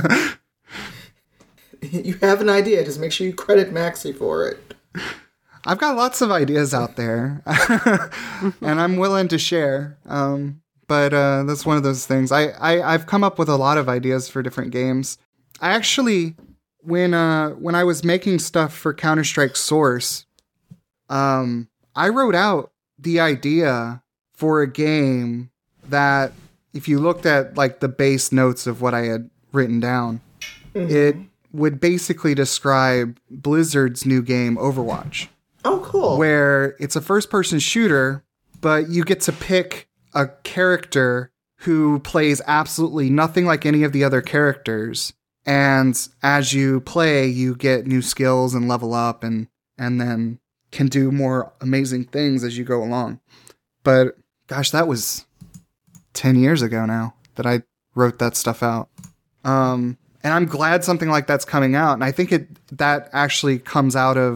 you have an idea, just make sure you credit Maxi for it. I've got lots of ideas out there, and I'm willing to share. Um, but uh, that's one of those things. I, I, I've come up with a lot of ideas for different games. I actually, when uh, when I was making stuff for Counter-Strike Source, um, I wrote out the idea for a game that, if you looked at like the base notes of what I had written down, mm-hmm. it would basically describe Blizzard's new game, Overwatch. Oh, cool. Where it's a first-person shooter, but you get to pick a character who plays absolutely nothing like any of the other characters. And as you play, you get new skills and level up and, and then can do more amazing things as you go along. But gosh, that was ten years ago now that I wrote that stuff out. Um, and I'm glad something like that's coming out. And I think it that actually comes out of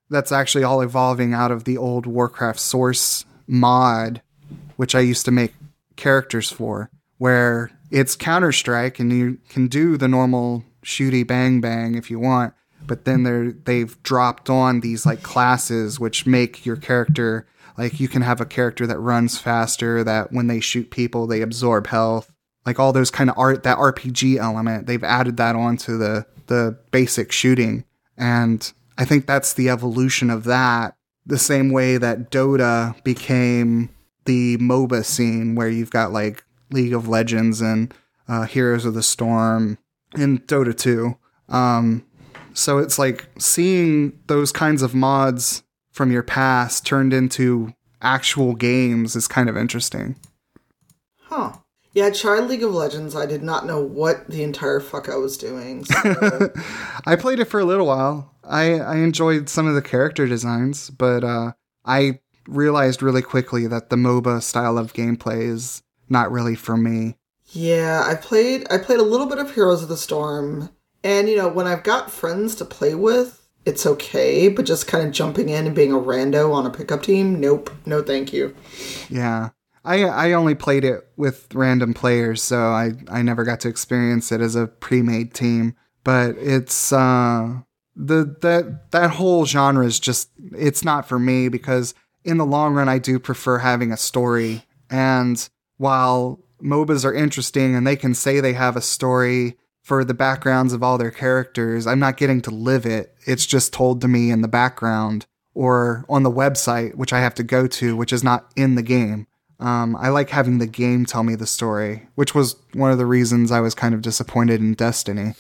that's actually all evolving out of the old Warcraft source mod, which I used to make characters for, where it's Counter-Strike and you can do the normal shooty bang bang if you want, but then they're they've dropped on these like classes which make your character, like you can have a character that runs faster, that when they shoot people they absorb health, like all those kind of art, that R P G element, they've added that onto the the basic shooting. And I think that's the evolution of that, the same way that Dota became the MOBA scene where you've got like League of Legends and uh, Heroes of the Storm and Dota two. Um, so it's like seeing those kinds of mods from your past turned into actual games is kind of interesting. Huh. Yeah, I tried League of Legends. I did not know what the entire fuck I was doing. So. I played it for a little while. I, I enjoyed some of the character designs, but uh, I realized really quickly that the MOBA style of gameplay is not really for me. Yeah, I played I played a little bit of Heroes of the Storm, and you know, when I've got friends to play with, it's okay, but just kind of jumping in and being a rando on a pickup team, nope, no thank you. Yeah. I I only played it with random players, so I, I never got to experience it as a pre-made team. But it's uh the that that whole genre is just, it's not for me, because in the long run I do prefer having a story. And while MOBAs are interesting and they can say they have a story for the backgrounds of all their characters, I'm not getting to live it. It's just told to me in the background or on the website, which I have to go to, which is not in the game. Um, I like having the game tell me the story, which was one of the reasons I was kind of disappointed in Destiny.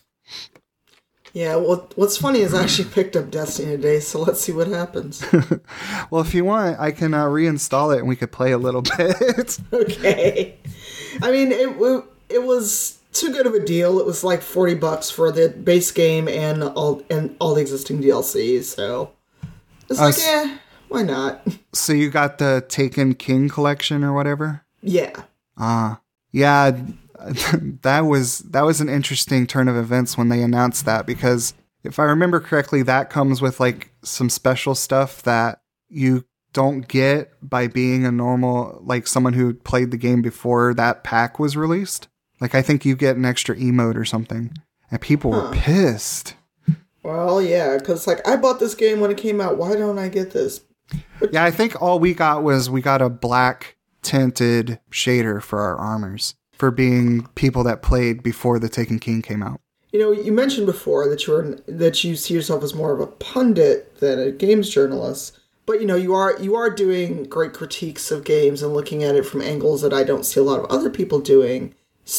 Yeah, well, what's funny is I actually picked up Destiny today, so let's see what happens. Well, if you want, I can uh, reinstall it and we could play a little bit. Okay. I mean, it it was too good of a deal. It was like forty bucks for the base game and all and all the existing D L Cs, so it's uh, like, eh, why not? So you got the Taken King collection or whatever? Yeah. Ah, uh, yeah. That was that was an interesting turn of events when they announced that, because if I remember correctly, that comes with like some special stuff that you don't get by being a normal, like someone who played the game before that pack was released. Like I think you get an extra emote or something, and people huh. were pissed. Well, yeah, because like I bought this game when it came out. Why don't I get this? But- yeah, I think all we got was we got a black tinted shader for our armors, for being people that played before the Taken King came out. You know, you mentioned before that you were that you see yourself as more of a pundit than a games journalist, but you know, you are you are doing great critiques of games and looking at it from angles that I don't see a lot of other people doing.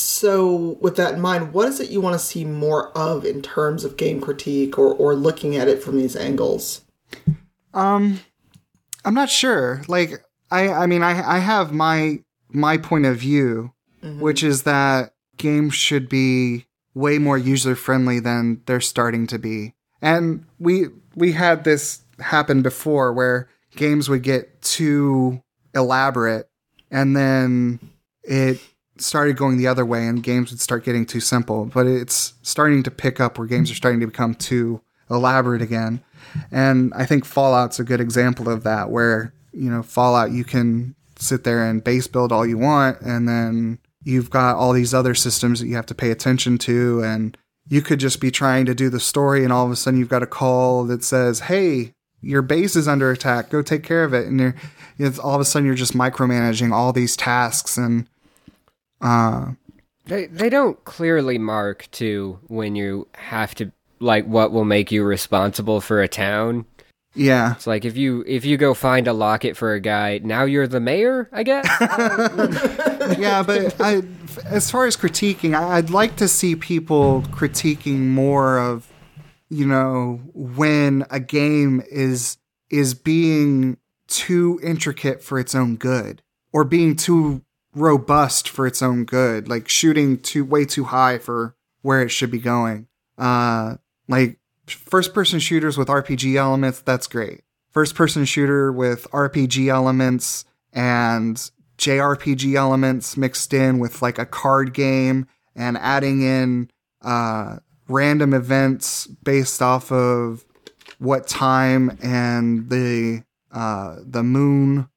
So, with that in mind, what is it you want to see more of in terms of game critique or or looking at it from these angles? Um, I'm not sure. Like, I I mean, I I have my my point of view. Mm-hmm. Which is that games should be way more user-friendly than they're starting to be. And we we had this happen before where games would get too elaborate and then it started going the other way and games would start getting too simple. But it's starting to pick up where games are starting to become too elaborate again. And I think Fallout's a good example of that, where, you know, Fallout, you can sit there and base build all you want, and then you've got all these other systems that you have to pay attention to, and you could just be trying to do the story, and all of a sudden you've got a call that says, hey, your base is under attack, go take care of it. And you're, it's, all of a sudden you're just micromanaging all these tasks. And uh, they they don't clearly mark, too, when you have to, like, what will make you responsible for a town. Yeah. It's like, if you if you go find a locket for a guy, now you're the mayor, I guess? Yeah, but I, as far as critiquing, I'd like to see people critiquing more of, you know, when a game is is being too intricate for its own good, or being too robust for its own good, like shooting too way too high for where it should be going. Uh, like, first-person shooters with R P G elements, that's great. First-person shooter with R P G elements and J R P G elements mixed in with like a card game and adding in uh, random events based off of what time and the uh, the moon.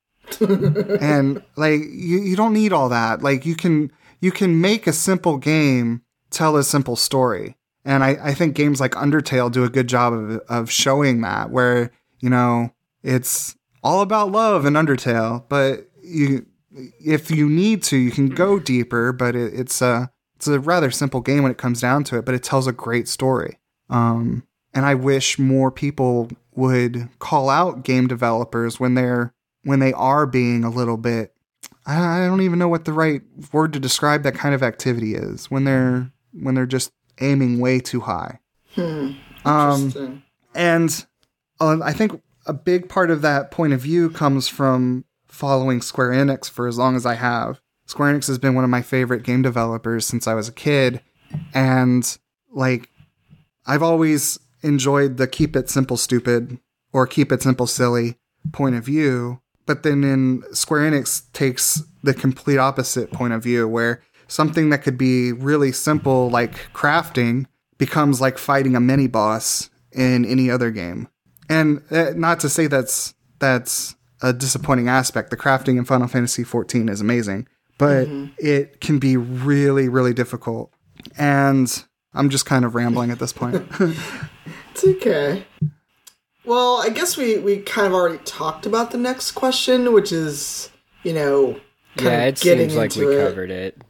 And like you, you don't need all that. Like you can you can make a simple game tell a simple story. And I, I think games like Undertale do a good job of of showing that, where, you know, it's all about love in Undertale, but you if you need to, you can go deeper, but it, it's a it's a rather simple game when it comes down to it, but it tells a great story. Um, and I wish more people would call out game developers when they're when they are being a little bit, I don't even know what the right word to describe that kind of activity is, when they're when they're just aiming way too high. Hmm. Um, and uh, I think a big part of that point of view comes from following Square Enix for as long as I have. Square Enix has been one of my favorite game developers since I was a kid. And like, I've always enjoyed the keep it simple stupid or keep it simple silly point of view. But then in Square Enix takes the complete opposite point of view, where something that could be really simple, like crafting, becomes like fighting a mini boss in any other game. And uh, not to say that's that's a disappointing aspect. The crafting in Final Fantasy fourteen is amazing, but mm-hmm. it can be really, really difficult. And I'm just kind of rambling at this point. It's okay. Well, I guess we, we kind of already talked about the next question, which is, you know, kind yeah, of it getting seems like we it. covered it.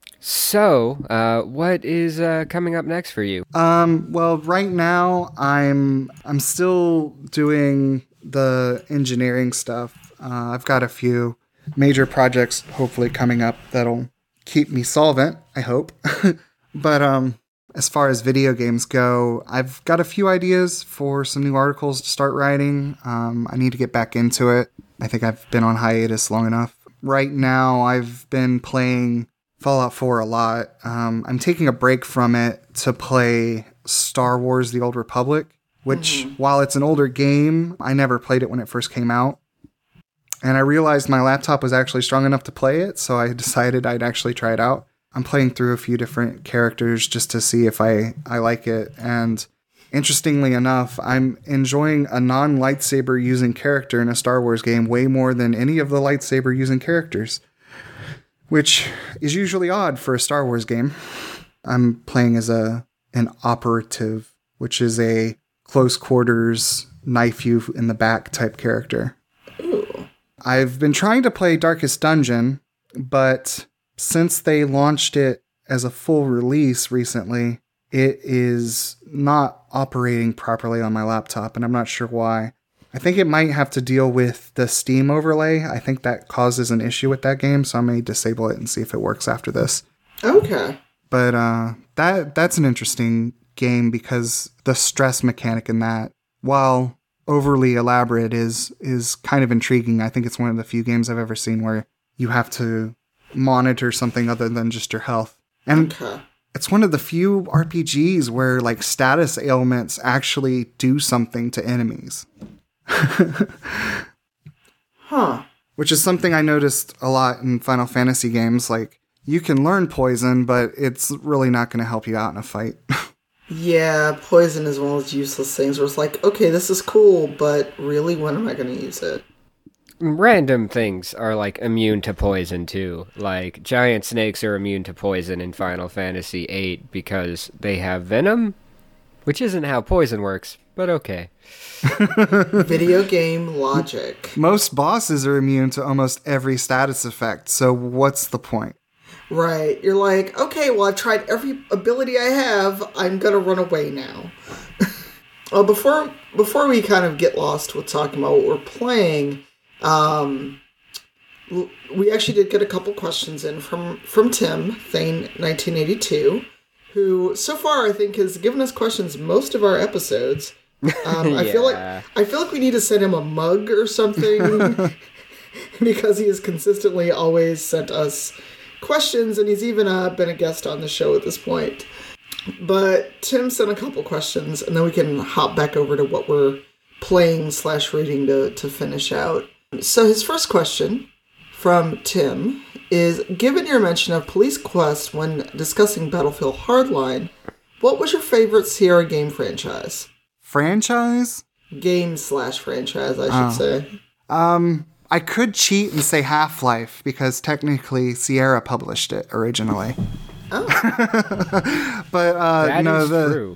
So, uh, what is uh, coming up next for you? Um, well, right now I'm I'm still doing the engineering stuff. Uh, I've got a few major projects hopefully coming up that'll keep me solvent, I hope. But um, as far as video games go, I've got a few ideas for some new articles to start writing. Um, I need to get back into it. I think I've been on hiatus long enough. Right now, I've been playing Fallout four a lot. Um, I'm taking a break from it to play Star Wars The Old Republic, which, mm-hmm. while it's an older game, I never played it when it first came out. And I realized my laptop was actually strong enough to play it, so I decided I'd actually try it out. I'm playing through a few different characters just to see if I, I like it. And interestingly enough, I'm enjoying a non-lightsaber using character in a Star Wars game way more than any of the lightsaber using characters, which is usually odd for a Star Wars game. I'm playing as a an operative, which is a close quarters, knife you in the back type character. Ooh. I've been trying to play Darkest Dungeon, but since they launched it as a full release recently, it is not operating properly on my laptop, and I'm not sure why. I think it might have to deal with the Steam overlay. I think that causes an issue with that game, so I may disable it and see if it works after this. Okay. But uh, that that's an interesting game because the stress mechanic in that, while overly elaborate, is is kind of intriguing. I think it's one of the few games I've ever seen where you have to monitor something other than just your health. And okay. It's one of the few R P Gs where like status ailments actually do something to enemies. Huh. Which is something I noticed a lot in Final Fantasy games. Like, you can learn poison, but it's really not going to help you out in a fight. Yeah, poison is one of those useless things where it's like, okay, this is cool, but really, when am I going to use it? Random things are, like, immune to poison, too. Like, giant snakes are immune to poison in Final Fantasy eight because they have venom, which isn't how poison works, but okay. Video game logic. Most bosses are immune to almost every status effect, so what's the point? Right. You're like, okay, well, I've tried every ability I have. I'm going to run away now. Well, before before we kind of get lost with talking about what we're playing, um, we actually did get a couple questions in from, from Tim, Thane nineteen eighty-two, who so far I think has given us questions most of our episodes. Um, yeah. I feel like I feel like we need to send him a mug or something because he has consistently always sent us questions, and he's even uh, been a guest on the show at this point. But Tim sent a couple questions, and then we can hop back over to what we're playing slash reading to, to finish out. So his first question from Tim is, given your mention of Police Quest when discussing Battlefield Hardline, what was your favorite Sierra game franchise? Franchise? game slash franchise, I should Oh. say. Um, I could cheat and say Half-Life because technically Sierra published it originally. Oh. But uh, That no, is the true.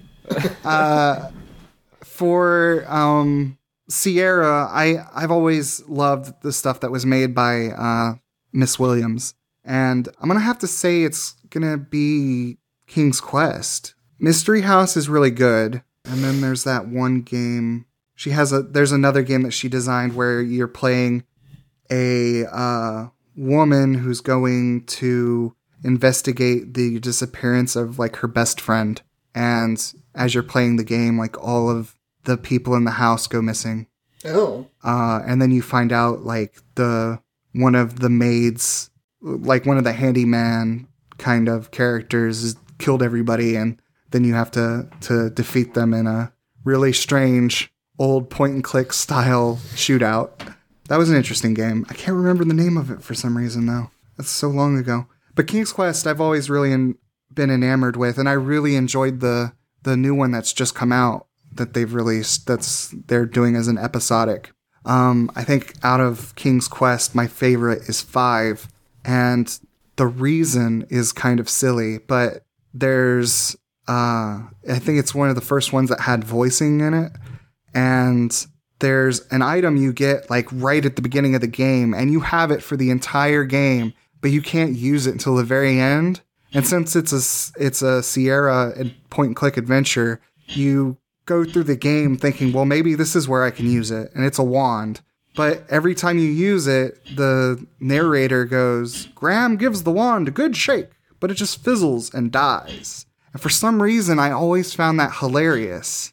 for um, Sierra, I I've always loved the stuff that was made by uh, Miss Williams, and I'm gonna have to say it's gonna be King's Quest. Mystery House is really good, and then there's that one game she has a. There's another game that she designed where you're playing a uh, woman who's going to investigate the disappearance of like her best friend, and as you're playing the game, like all of the people in the house go missing. Oh. Uh, and then you find out like the one of the maids, like one of the handyman kind of characters, has killed everybody, and then you have to to defeat them in a really strange old point and click style shootout. That was an interesting game. I can't remember the name of it for some reason though. That's so long ago. But King's Quest, I've always really in, been enamored with, and I really enjoyed the the new one that's just come out that they've released. That's they're doing as an episodic. Um, I think out of King's Quest, my favorite is five, and the reason is kind of silly, but there's uh, I think it's one of the first ones that had voicing in it, and there's an item you get like right at the beginning of the game, and you have it for the entire game, but you can't use it until the very end. And since it's a, it's a Sierra point and click adventure, you go through the game thinking, well, maybe this is where I can use it. And it's a wand. But every time you use it, the narrator goes, Graham gives the wand a good shake, but it just fizzles and dies. And for some reason, I always found that hilarious.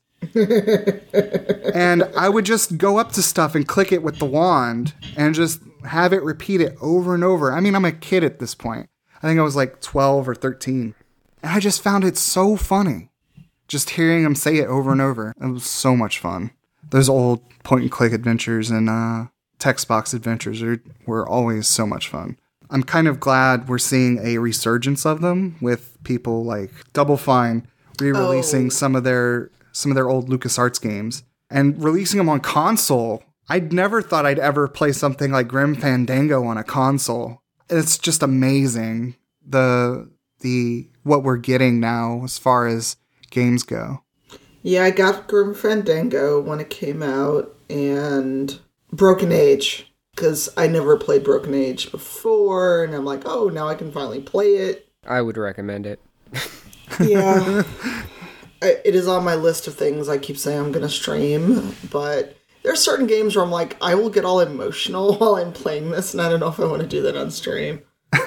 And I would just go up to stuff and click it with the wand and just have it repeat it over and over. I mean, I'm a kid at this point. I think I was like twelve or thirteen. And I just found it so funny. Just hearing him say it over and over. It was so much fun. Those old point and click adventures and uh, text box adventures are, were always so much fun. I'm kind of glad we're seeing a resurgence of them with people like Double Fine re-releasing Oh. some of their some of their old LucasArts games and releasing them on console. I'd never thought I'd ever play something like Grim Fandango on a console. It's just amazing the the what we're getting now as far as games go. Yeah, I got Grim Fandango when it came out, and Broken Age, because I never played Broken Age before, and I'm like, oh, now I can finally play it. I would recommend it. Yeah. I, it is on my list of things I keep saying I'm going to stream, but there are certain games where I'm like, I will get all emotional while I'm playing this, and I don't know if I want to do that on stream.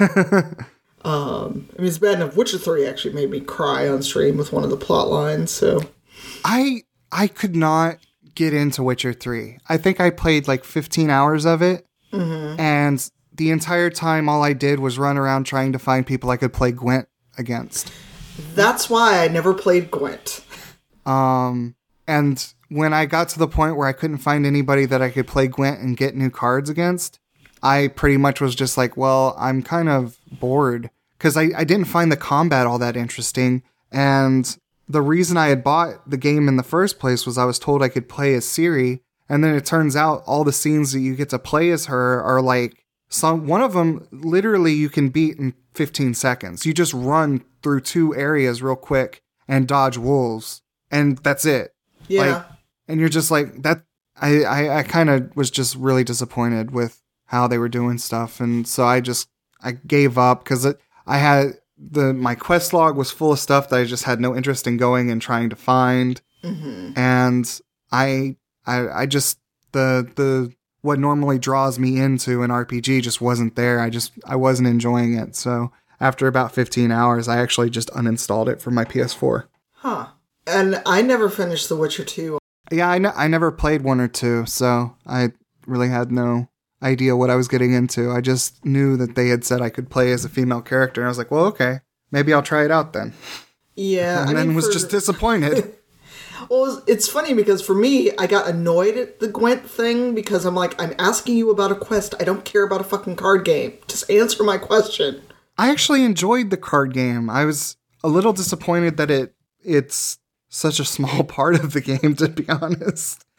um, I mean, it's bad enough. Witcher three actually made me cry on stream with one of the plot lines, so... I I could not get into Witcher three. I think I played like fifteen hours of it, Mm-hmm. and the entire time all I did was run around trying to find people I could play Gwent against. That's why I never played Gwent. Um, and when I got to the point where I couldn't find anybody that I could play Gwent and get new cards against, I pretty much was just like, well, I'm kind of bored because I, I didn't find the combat all that interesting. And the reason I had bought the game in the first place was I was told I could play as Ciri. And then it turns out all the scenes that you get to play as her are like some, one of them literally you can beat in fifteen seconds. You just run through two areas real quick and dodge wolves. And that's it. Yeah. Like, and you're just like that. I, I, I kind of was just really disappointed with how they were doing stuff. And so I just, I gave up because I had the, my quest log was full of stuff that I just had no interest in going and trying to find. Mm-hmm. And I, I, I just, the, the, what normally draws me into an R P G just wasn't there. I just, I wasn't enjoying it. So after about fifteen hours, I actually just uninstalled it from my P S four. Huh. And I never finished The Witcher two. Yeah, I, n- I never played one or two, so I really had no idea what I was getting into. I just knew that they had said I could play as a female character, and I was like, well, okay, maybe I'll try it out then. Yeah. And I then mean, was for- just disappointed. Well, it's funny because for me, I got annoyed at the Gwent thing because I'm like, I'm asking you about a quest. I don't care about a fucking card game. Just answer my question. I actually enjoyed the card game. I was a little disappointed that it it's such a small part of the game, to be honest.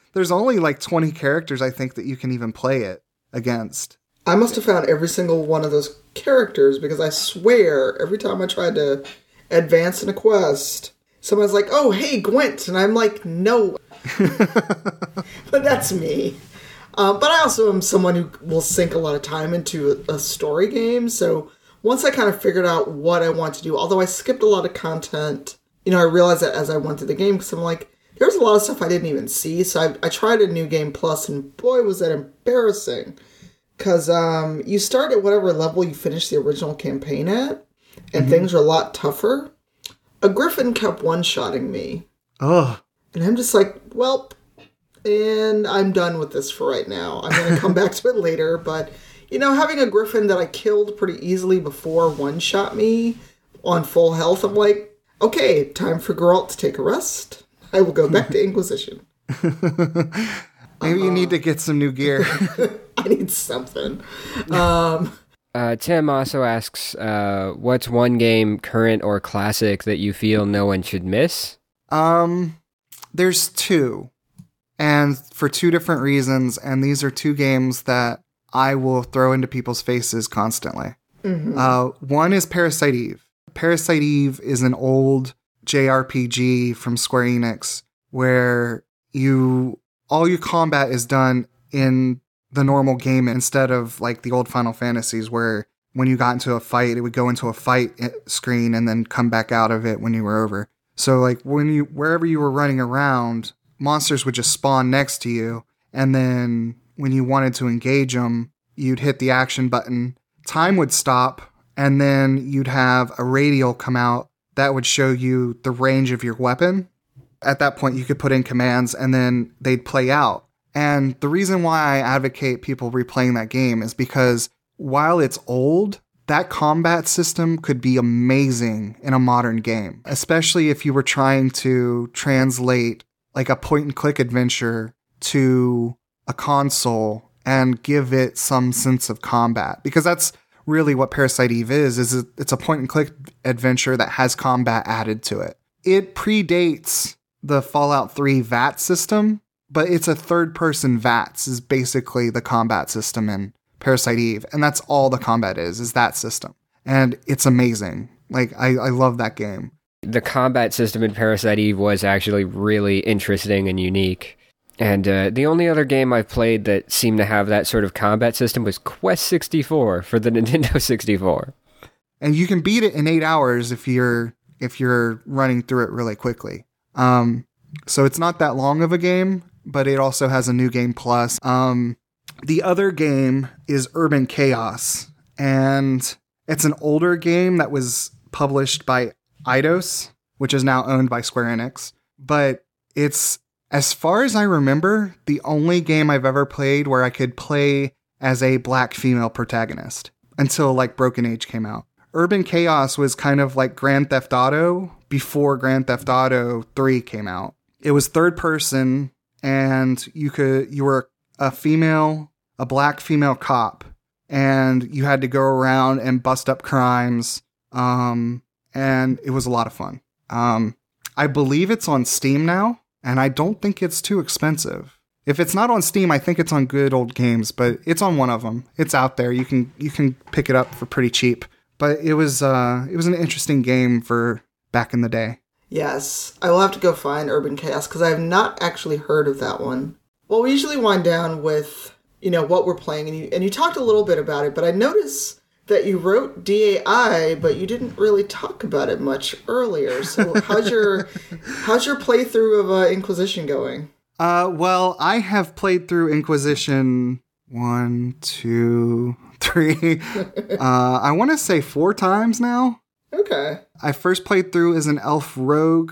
there's only like twenty characters, I think, that you can even play it against. I must have found every single one of those characters because I swear every time I tried to advance in a quest, someone's like, oh, hey, Gwent. And I'm like, no. But that's me. Um, but I also am someone who will sink a lot of time into a, a story game. So once I kind of figured out what I want to do, although I skipped a lot of content, you know, I realized that as I went through the game because I'm like, there's a lot of stuff I didn't even see. So I, I tried a New Game Plus, and boy, was that embarrassing. Because um, you start at whatever level you finish the original campaign at, and mm-hmm. things are a lot tougher. A griffin kept one-shotting me. Oh. And I'm just like, well, and I'm done with this for right now. I'm going to come back to it later. But, you know, having a griffin that I killed pretty easily before one-shot me on full health, I'm like, okay, time for Geralt to take a rest. I will go back to Inquisition. Maybe uh, you need to get some new gear. I need something. Um, uh, Tim also asks, uh, what's one game, current or classic, that you feel no one should miss? Um, there's two. And for two different reasons. And these are two games that I will throw into people's faces constantly. Mm-hmm. Uh, one is Parasite Eve. Parasite Eve is an old J R P G from Square Enix where you... all your combat is done in the normal game instead of like the old Final Fantasies where when you got into a fight, it would go into a fight screen and then come back out of it when you were over. So like when you, wherever you were running around, monsters would just spawn next to you. And then when you wanted to engage them, you'd hit the action button, time would stop, and then you'd have a radial come out that would show you the range of your weapon. At that point, you could put in commands and then they'd play out. And the reason why I advocate people replaying that game is because while it's old, that combat system could be amazing in a modern game, especially if you were trying to translate like a point and click adventure to a console and give it some sense of combat. Because that's really what Parasite Eve is, is it's a point and click adventure that has combat added to it. It predates the Fallout three V A T system, but it's a third-person V A Ts is basically the combat system in Parasite Eve, and that's all the combat is, is that system. And it's amazing. Like, I, I love that game. The combat system in Parasite Eve was actually really interesting and unique. And uh, the only other game I've played that seemed to have that sort of combat system was Quest sixty-four for the Nintendo sixty-four. And you can beat it in eight hours if you're if you're running through it really quickly. Um, so it's not that long of a game, but it also has a New Game Plus. Um, the other game is Urban Chaos, and it's an older game that was published by Eidos, which is now owned by Square Enix. But it's, as far as I remember, the only game I've ever played where I could play as a black female protagonist until like Broken Age came out. Urban Chaos was kind of like Grand Theft Auto before Grand Theft Auto three came out. It was third person, and you could you were a female, a black female cop, and you had to go around and bust up crimes, um, and it was a lot of fun. Um, I believe it's on Steam now, and I don't think it's too expensive. If it's not on Steam, I think it's on Good Old Games, but it's on one of them. It's out there. You can you can pick it up for pretty cheap. But it was uh, it was an interesting game for back in the day. Yes, I will have to go find Urban Chaos because I have not actually heard of that one. Well, we usually wind down with, you know, what we're playing, and you and you talked a little bit about it, but I noticed that you wrote D A I, but you didn't really talk about it much earlier. So how's your how's your playthrough of uh, Inquisition going? Uh, well, I have played through Inquisition one, two, three. uh, I want to say four times now. Okay. I first played through as an elf rogue.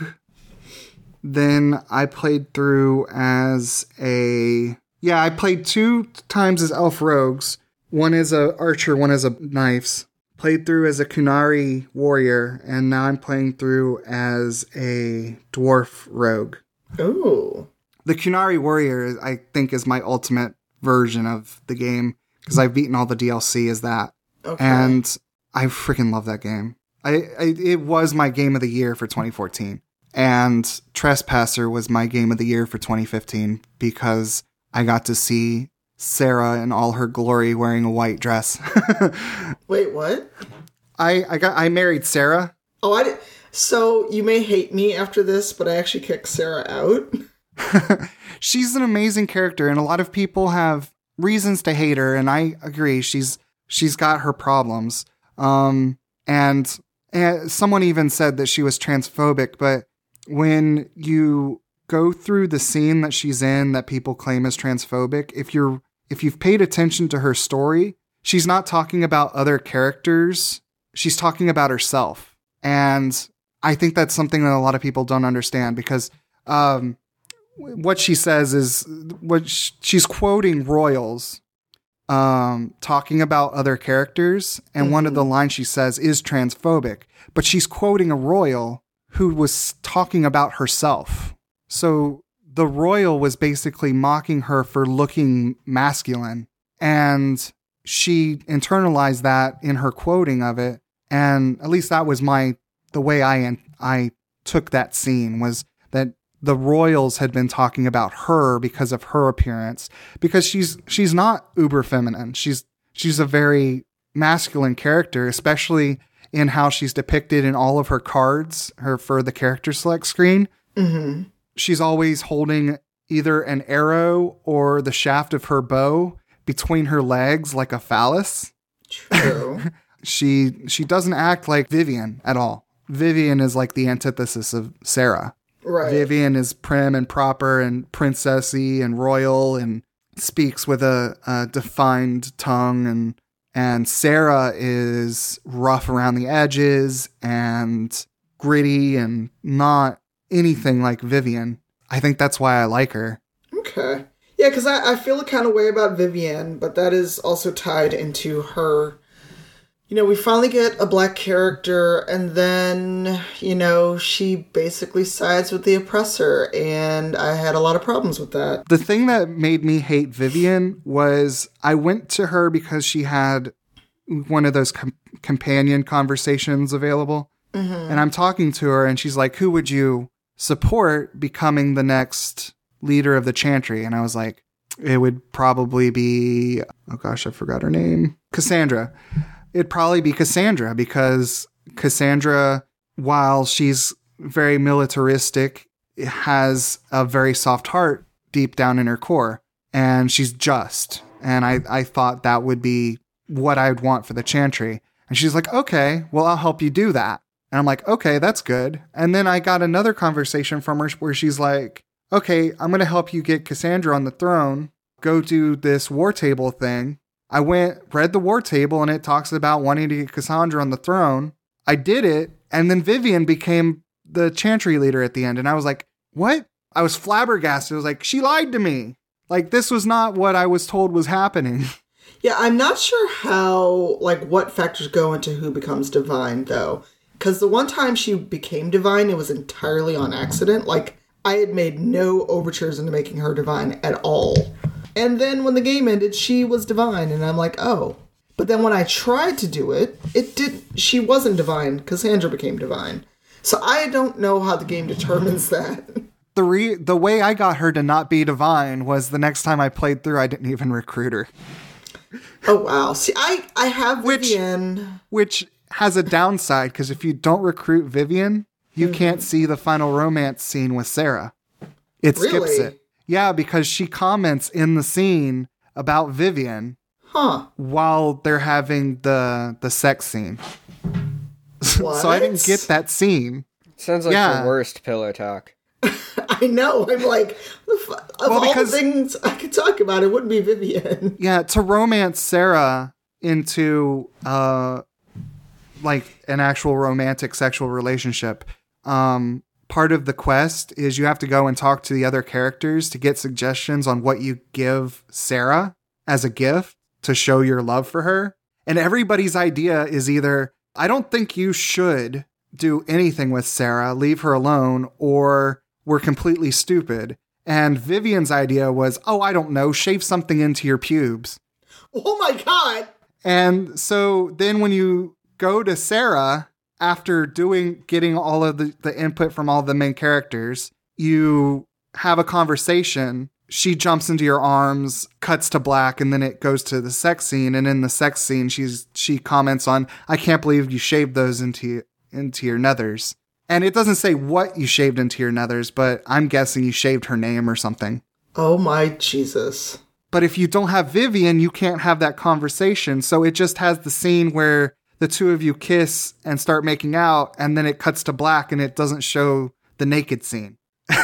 Then I played through as a... Yeah, I played two times as elf rogues. One as a archer, one as a knives. Played through as a Kunari warrior, and now I'm playing through as a dwarf rogue. Ooh. The Kunari warrior, I think, is my ultimate version of the game, because I've beaten all the D L C as that. Okay. And I freaking love that game. I, I it was my game of the year for twenty fourteen. And Trespasser was my game of the year for twenty fifteen because I got to see Sarah in all her glory wearing a white dress. Wait, what? I, I got I married Sarah. Oh, I did. So you may hate me after this, but I actually kicked Sarah out. She's an amazing character, and a lot of people have reasons to hate her, and I agree. She's she's got her problems. Um, and, and someone even said that she was transphobic, but when you go through the scene that she's in that people claim is transphobic, if you're if you've paid attention to her story, she's not talking about other characters. She's talking about herself. And I think that's something that a lot of people don't understand because um, what she says is what sh- she's quoting royals um, talking about other characters. And mm-hmm. one of the lines she says is transphobic, but she's quoting a royal who was talking about herself. So the royal was basically mocking her for looking masculine. And she internalized that in her quoting of it. And at least that was my, the way I, I took that scene was that the royals had been talking about her because of her appearance, because she's, she's not uber feminine. She's, she's a very masculine character, especially in how she's depicted in all of her cards, her for the character select screen. Mm-hmm. She's always holding either an arrow or the shaft of her bow between her legs like a phallus. True. she she doesn't act like Vivienne at all. Vivienne is like the antithesis of Sarah. Right. Vivienne is prim and proper and princessy and royal and speaks with a, a defined tongue, and and Sarah is rough around the edges and gritty and not anything like Vivienne. I think that's why I like her. Okay. Yeah, because I, I feel a kind of way about Vivienne, but that is also tied into her. You know, we finally get a black character, and then, you know, she basically sides with the oppressor, and I had a lot of problems with that. The thing that made me hate Vivienne was I went to her because she had one of those com- companion conversations available. Mm-hmm. And I'm talking to her, and she's like, who would you support becoming the next leader of the Chantry? And I was like, it would probably be, oh gosh, I forgot her name. Cassandra. It'd probably be Cassandra, because Cassandra, while she's very militaristic, has a very soft heart deep down in her core, and she's just. And I, I thought that would be what I'd want for the Chantry. And she's like, okay, well, I'll help you do that. And I'm like, okay, that's good. And then I got another conversation from her where she's like, okay, I'm going to help you get Cassandra on the throne. Go do this war table thing. I went, read the war table, and it talks about wanting to get Cassandra on the throne. I did it, and then Vivienne became the Chantry leader at the end. And I was like, what? I was flabbergasted. I was like, she lied to me. Like, this was not what I was told was happening. Yeah, I'm not sure how, like, what factors go into who becomes divine, though. Because the one time she became divine, it was entirely on accident. Like, I had made no overtures into making her divine at all. And then when the game ended, she was divine, and I'm like, oh. But then when I tried to do it, it did. She wasn't divine. Cassandra became divine. So I don't know how the game determines that. The re- the way I got her to not be divine was the next time I played through, I didn't even recruit her. Oh, wow. See, I, I have Vivienne. Which, which has a downside, because if you don't recruit Vivienne, you mm-hmm. can't see the final romance scene with Sarah. It really? skips it. Yeah, because she comments in the scene about Vivienne huh. while they're having the the sex scene. What? So I didn't get that scene. Sounds like yeah. the worst pillow talk. I know. I'm like, of well, all because, the things I could talk about, it wouldn't be Vivienne. Yeah, to romance Sarah into uh, like an actual romantic sexual relationship, um, part of the quest is you have to go and talk to the other characters to get suggestions on what you give Sarah as a gift to show your love for her. And everybody's idea is either, I don't think you should do anything with Sarah, leave her alone, or we're completely stupid. And Vivienne's idea was, oh, I don't know, shave something into your pubes. Oh my God. And so then when you go to Sarah, after doing getting all of the, the input from all the main characters, you have a conversation. She jumps into your arms, cuts to black, and then it goes to the sex scene. And in the sex scene, she's she comments on, "I can't believe you shaved those into into your nethers." And it doesn't say what you shaved into your nethers, but I'm guessing you shaved her name or something. Oh my Jesus. But if you don't have Vivian, you can't have that conversation. So it just has the scene where the two of you kiss and start making out, and then it cuts to black and it doesn't show the naked scene.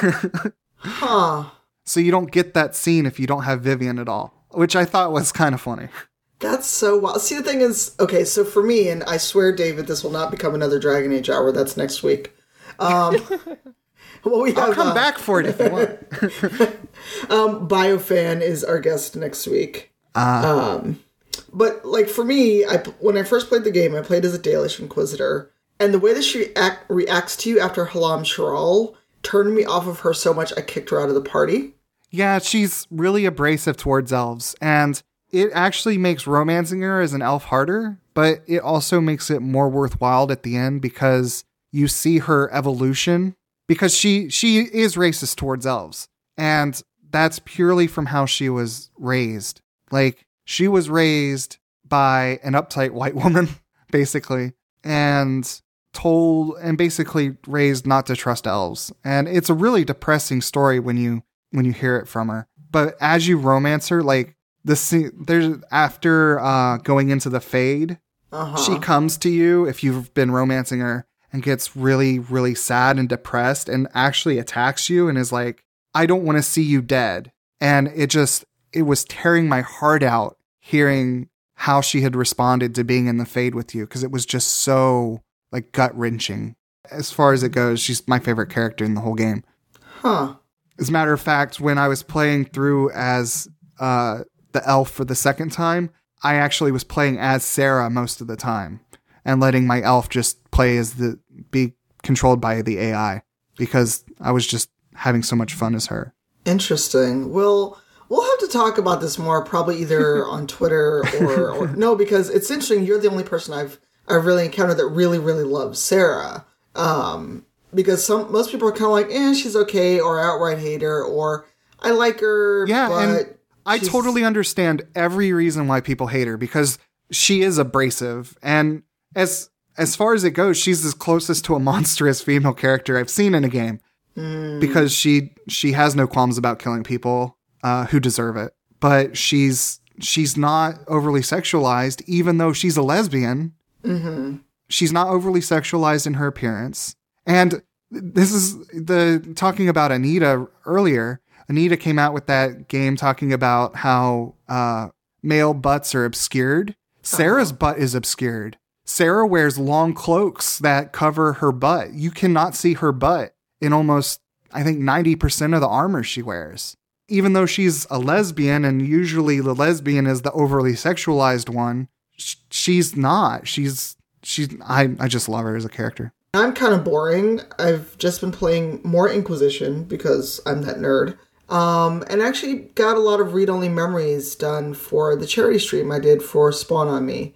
Huh. So you don't get that scene if you don't have Vivian at all, which I thought was kind of funny. That's so wild. See, the thing is, okay, so for me, and I swear, David, this will not become another Dragon Age hour. That's next week. Um, well, we have, I'll come uh, back for it if you want. um, Biofan is our guest next week. Uh, Um, but, like, for me, I, when I first played the game, I played as a Dalish Inquisitor, and the way that she act, reacts to you after Halam Sharal turned me off of her so much I kicked her out of the party. yeah, she's really abrasive towards elves, and it actually makes romancing her as an elf harder, but it also makes it more worthwhile at the end because you see her evolution, because she, she is racist towards elves, and that's purely from how she was raised. Like, she was raised by an uptight white woman, basically, and told and basically raised not to trust elves. And it's a really depressing story when you when you hear it from her. But as you romance her, like the scene, there's after uh, going into the Fade, Uh-huh. she comes to you if you've been romancing her and gets really, really sad and depressed and actually attacks you and is like, "I don't want to see you dead." And it just it was tearing my heart out hearing how she had responded to being in the Fade with you, because it was just so like gut wrenching. As far as it goes, she's my favorite character in the whole game. Huh. As a matter of fact, when I was playing through as uh, the elf for the second time, I actually was playing as Sarah most of the time and letting my elf just play as the, be controlled by the A I because I was just having so much fun as her. Interesting. Well, we'll have to talk about this more, probably either on Twitter or, or no, because it's interesting. You're the only person I've I've really encountered that really, really loves Sarah. Um, because some most people are kind of like, eh, she's okay, or outright hate her, or I like her. Yeah, but and I she's... totally understand every reason why people hate her because she is abrasive, and as as far as it goes, she's as closest to a monstrous female character I've seen in a game. Mm. Because she she has no qualms about killing people uh, who deserve it, but she's she's not overly sexualized, even though she's a lesbian. Mm-hmm. She's not overly sexualized in her appearance, and this is the talking about Anita earlier. Anita came out with that game talking about how uh, male butts are obscured. Sarah's uh-huh. butt is obscured. Sarah wears long cloaks that cover her butt. You cannot see her butt in almost, I think, ninety percent of the armor she wears. Even though she's a lesbian, and usually the lesbian is the overly sexualized one, sh- she's not. She's, she's, I, I just love her as a character. I'm kind of boring. I've just been playing more Inquisition because I'm that nerd. Um, and actually got a lot of read-only memories done for the charity stream I did for Spawn on Me.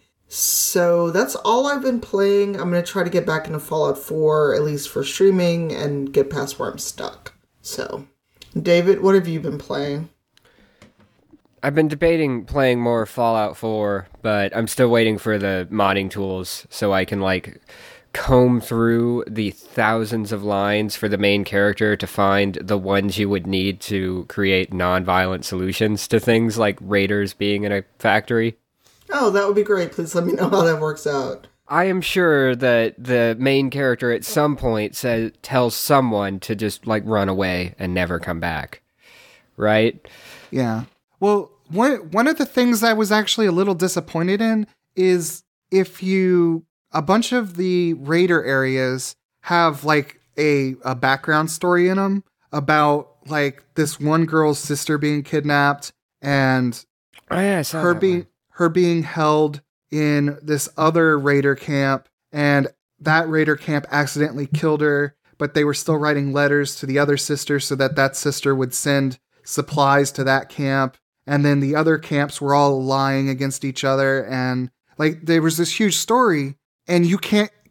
So that's all I've been playing. I'm going to try to get back into Fallout four, at least for streaming, and get past where I'm stuck. So, David, what have you been playing? I've been debating playing more Fallout four, but I'm still waiting for the modding tools so I can, like, comb through the thousands of lines for the main character to find the ones you would need to create non-violent solutions to things like raiders being in a factory. Oh, that would be great. Please let me know how that works out. I am sure that the main character at some point says tells someone to just, like, run away and never come back. Right? Yeah. Well, one one of the things I was actually a little disappointed in is if you... a bunch of the raider areas have, like, a, a background story in them about, like, this one girl's sister being kidnapped and oh, yeah, I saw her that being... one. her being held in this other raider camp, and that raider camp accidentally killed her, but they were still writing letters to the other sister so that that sister would send supplies to that camp. And then the other camps were all lying against each other. And, like, there was this huge story, and you can't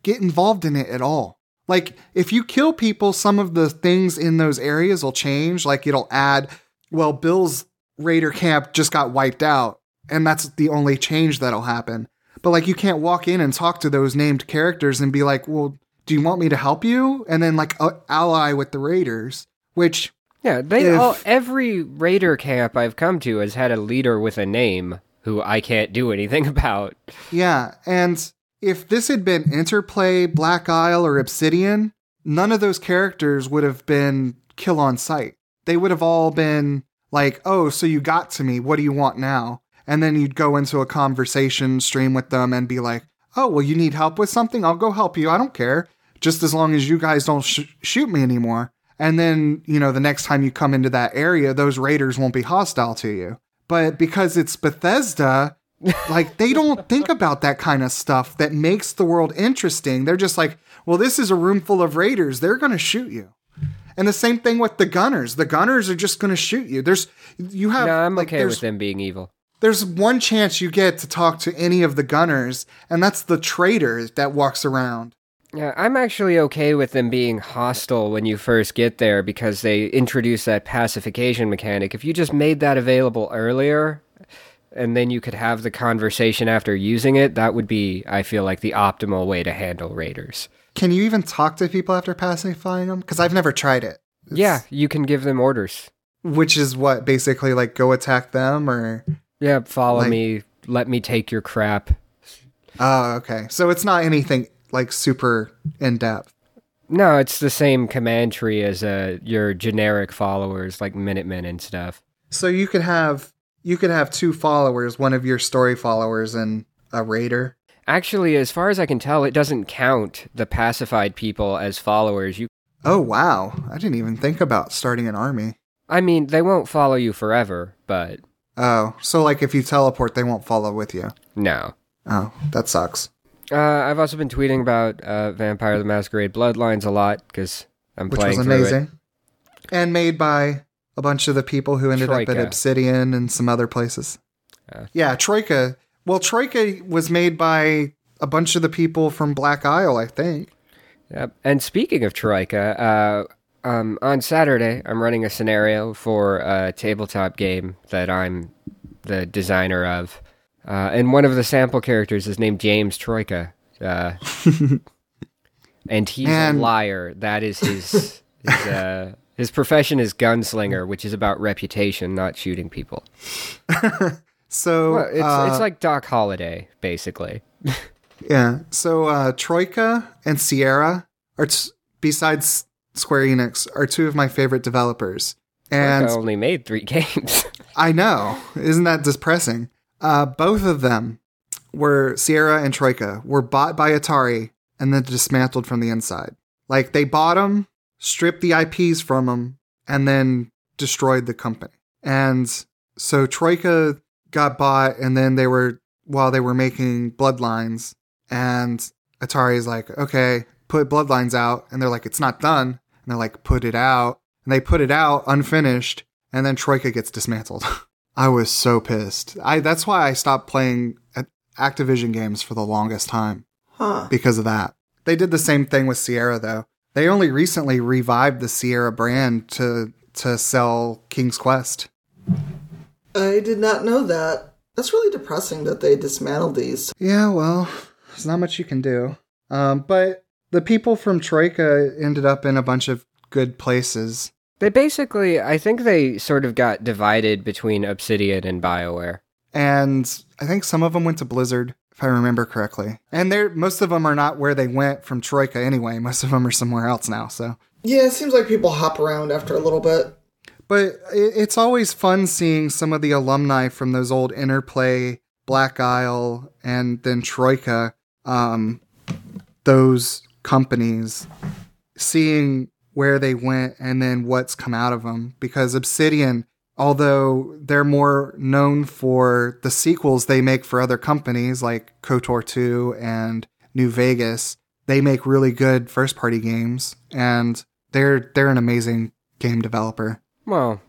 get involved in it at all. Like, if you kill people, some of the things in those areas will change. Like, it'll add, well, Bill's raider camp just got wiped out, and that's the only change that'll happen. But, like, you can't walk in and talk to those named characters and be like, well, do you want me to help you? And then, like, uh, ally with the raiders, which... Yeah, they if, all, every raider camp I've come to has had a leader with a name who I can't do anything about. Yeah, and if this had been Interplay, Black Isle, or Obsidian, none of those characters would have been kill on sight. They would have all been like, oh, so you got to me, what do you want now? And then you'd go into a conversation stream with them and be like, oh, well, you need help with something? I'll go help you, I don't care. Just as long as you guys don't sh- shoot me anymore. And then, you know, the next time you come into that area, those raiders won't be hostile to you. But because it's Bethesda, like, they don't think about that kind of stuff that makes the world interesting. They're just like, well, this is a room full of raiders. They're going to shoot you. And the same thing with the gunners. The gunners are just going to shoot you. There's, you have... No, I'm like, okay with them being evil. There's one chance you get to talk to any of the gunners, and that's the traitor that walks around. Yeah, I'm actually okay with them being hostile when you first get there because they introduce that pacification mechanic. If you just made that available earlier, and then you could have the conversation after using it, that would be, I feel like, the optimal way to handle raiders. Can you even talk to people after pacifying them? Because I've never tried it. It's, yeah, you can give them orders. Which is what, basically, like, go attack them, or... Yeah, follow like, me, let me take your crap. Oh, okay. So it's not anything... like super in depth. No, it's the same command tree as uh, your generic followers, like Minutemen and stuff. So you could have you could have two followers, one of your story followers and a raider. Actually, as far as I can tell, it doesn't count the pacified people as followers. You. Oh wow! I didn't even think about starting an army. I mean, they won't follow you forever, but. Oh, so like if you teleport, they won't follow with you. No. Oh, that sucks. Uh, I've also been tweeting about uh, Vampire the Masquerade Bloodlines a lot, because I'm Which playing was through amazing. it. And made by a bunch of the people who ended Troika. up at Obsidian and some other places. Uh, yeah, Troika. Well, Troika was made by a bunch of the people from Black Isle, I think. Yep. And speaking of Troika, uh, um, on Saturday, I'm running a scenario for a tabletop game that I'm the designer of. Uh, and one of the sample characters is named James Troika. Uh, and he's Man. a liar. That is his... his, uh, his profession is gunslinger, which is about reputation, not shooting people. so Well, it's uh, it's like Doc Holliday, basically. yeah. So uh, Troika and Sierra are t- besides Square Enix are two of my favorite developers. And Troika only made three games. I know, isn't that depressing? Uh, both of them were Sierra and Troika were bought by Atari and then dismantled from the inside. Like they bought them, stripped the I Ps from them, and then destroyed the company. And so Troika got bought, and then they were, while they were making Bloodlines, and Atari's like, okay, put Bloodlines out. And they're like, it's not done. And they're like, put it out. And they put it out unfinished, and then Troika gets dismantled. I was so pissed. I That's why I stopped playing Activision games for the longest time. Huh. Because of that. They did the same thing with Sierra, though. They only recently revived the Sierra brand to to sell King's Quest. I did not know that. That's really depressing that they dismantled these. Yeah, well, there's not much you can do. Um, but the people from Troika ended up in a bunch of good places. They basically, I think they sort of got divided between Obsidian and BioWare. And I think some of them went to Blizzard, if I remember correctly. And they're, most of them are not where they went from Troika anyway. Most of them are somewhere else now, so. Yeah, it seems like people hop around after a little bit. But it's always fun seeing some of the alumni from those old Interplay, Black Isle, and then Troika, um, those companies, seeing where they went and then what's come out of them. Because Obsidian, although they're more known for the sequels they make for other companies like KOTOR two and New Vegas, they make really good first-party games, and they're they're an amazing game developer. Well,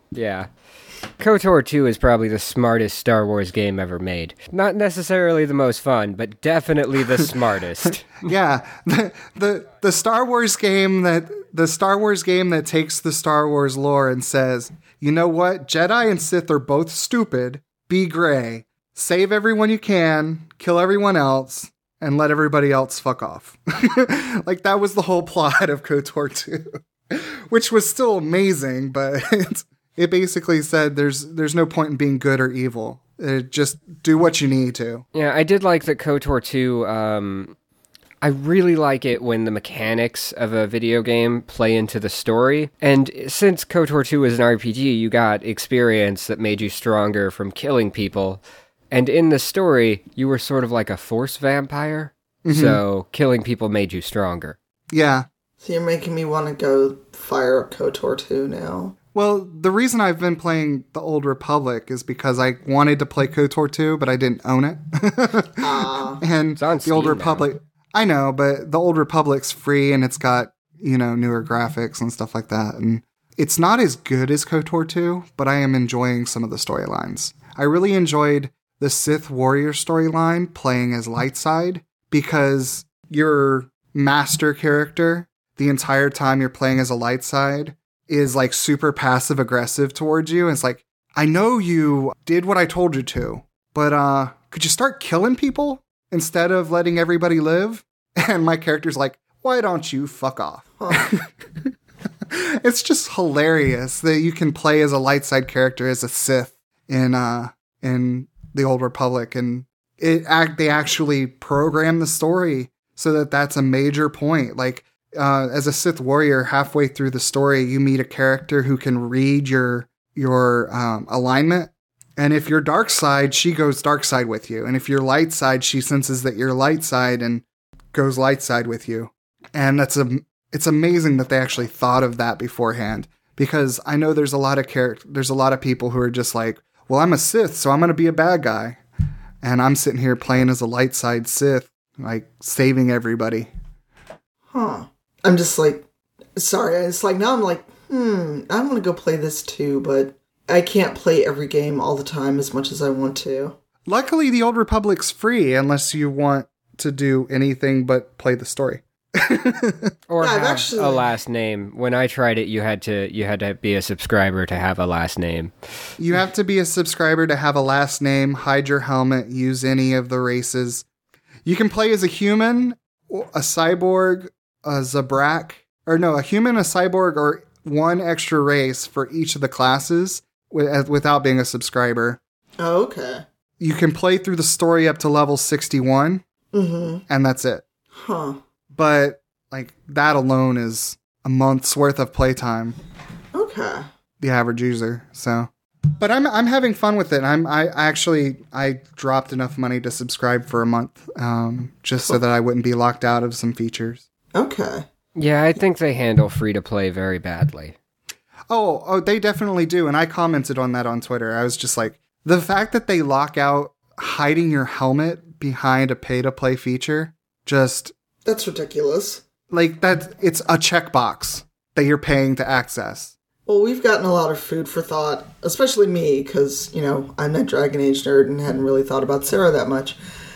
Yeah. KOTOR two is probably the smartest Star Wars game ever made. Not necessarily the most fun, but definitely the smartest. Yeah, the, the the Star Wars game that the Star Wars game that takes the Star Wars lore and says, you know what, Jedi and Sith are both stupid. Be gray. Save everyone you can, kill everyone else, and let everybody else fuck off. Like, that was the whole plot of KOTOR two, which was still amazing, but it basically said there's there's no point in being good or evil. Uh, just do what you need to. Yeah, I did like that KOTOR two. Um, I really like it when the mechanics of a video game play into the story. And since KOTOR two is an R P G, you got experience that made you stronger from killing people. And in the story, you were sort of like a force vampire. Mm-hmm. So killing people made you stronger. Yeah. So you're making me want to go fire up KOTOR two now. Well, the reason I've been playing The Old Republic is because I wanted to play KOTOR two, but I didn't own it. uh, and it's on The Old Steam Republic... now. I know, but The Old Republic's free, and it's got, you know, newer graphics and stuff like that. And it's not as good as KOTOR two, but I am enjoying some of the storylines. I really enjoyed the Sith Warrior storyline playing as Lightside, because your master character, the entire time you're playing as a Lightside, is like super passive aggressive towards you. And it's like, I know you did what I told you to, but uh, could you start killing people instead of letting everybody live? And my character's like, why don't you fuck off? Huh. It's just hilarious that you can play as a light side character as a Sith in uh in the Old Republic, and it act they actually program the story so that that's a major point. Like uh, as a Sith warrior, halfway through the story, you meet a character who can read your your um, alignment. And if you're dark side, she goes dark side with you. And if you're light side, she senses that you're light side and goes light side with you. And that's a, it's amazing that they actually thought of that beforehand, because I know there's a lot of character, there's a lot of people who are just like, well, I'm a Sith, so I'm going to be a bad guy. And I'm sitting here playing as a light side Sith, like saving everybody. Huh. I'm just like, sorry. It's like, now I'm like, hmm, I want to go play this too, but I can't play every game all the time as much as I want to. Luckily, the Old Republic's free unless you want to do anything but play the story. Or yeah, have actually... a last name. When I tried it, you had to you had to be a subscriber to have a last name. You have to be a subscriber to have a last name, hide your helmet, use any of the races. You can play as a human, a cyborg, a Zabrak, or no, a human, a cyborg, or one extra race for each of the classes without being a subscriber. Oh, okay. You can play through the story up to level sixty-one, mm-hmm. and that's it. Huh. But, like, that alone is a month's worth of playtime. Okay. The average user, so. But I'm I'm having fun with it. I'm I actually I dropped enough money to subscribe for a month, um, just so that I wouldn't be locked out of some features. Okay. Yeah, I think they handle free to play very badly. Oh, oh, they definitely do, and I commented on that on Twitter. I was just like, the fact that they lock out hiding your helmet behind a pay to play feature, just. That's ridiculous. Like, that, it's a checkbox that you're paying to access. Well, we've gotten a lot of food for thought, especially me, because, you know, I'm that Dragon Age nerd and hadn't really thought about Sarah that much.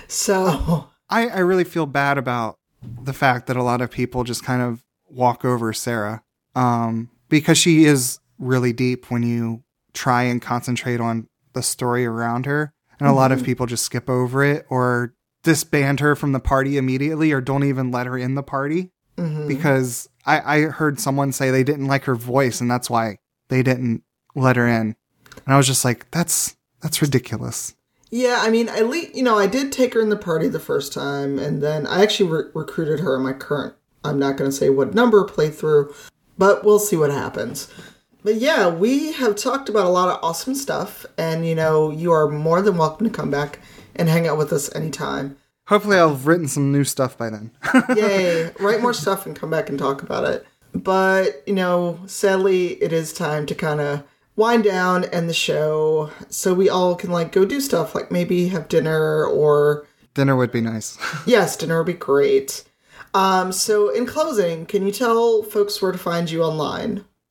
So... I, I really feel bad about the fact that a lot of people just kind of walk over Sarah, um, because she is really deep when you try and concentrate on the story around her. And a mm-hmm. lot of people just skip over it or disband her from the party immediately or don't even let her in the party. Mm-hmm. Because I, I heard someone say they didn't like her voice and that's why they didn't let her in. And I was just like, that's that's ridiculous. Yeah, I mean, at least, you know, I did take her in the party the first time, and then I actually re- recruited her in my current, I'm not going to say what number playthrough, but we'll see what happens. But yeah, we have talked about a lot of awesome stuff, and, you know, you are more than welcome to come back and hang out with us anytime. Hopefully I'll have written some new stuff by then. Yay, write more stuff and come back and talk about it. But, you know, sadly, it is time to kind of wind down, end the show, so we all can, like, go do stuff, like maybe have dinner or... Dinner would be nice. Yes, dinner would be great. Um, so, in closing, can you tell folks where to find you online?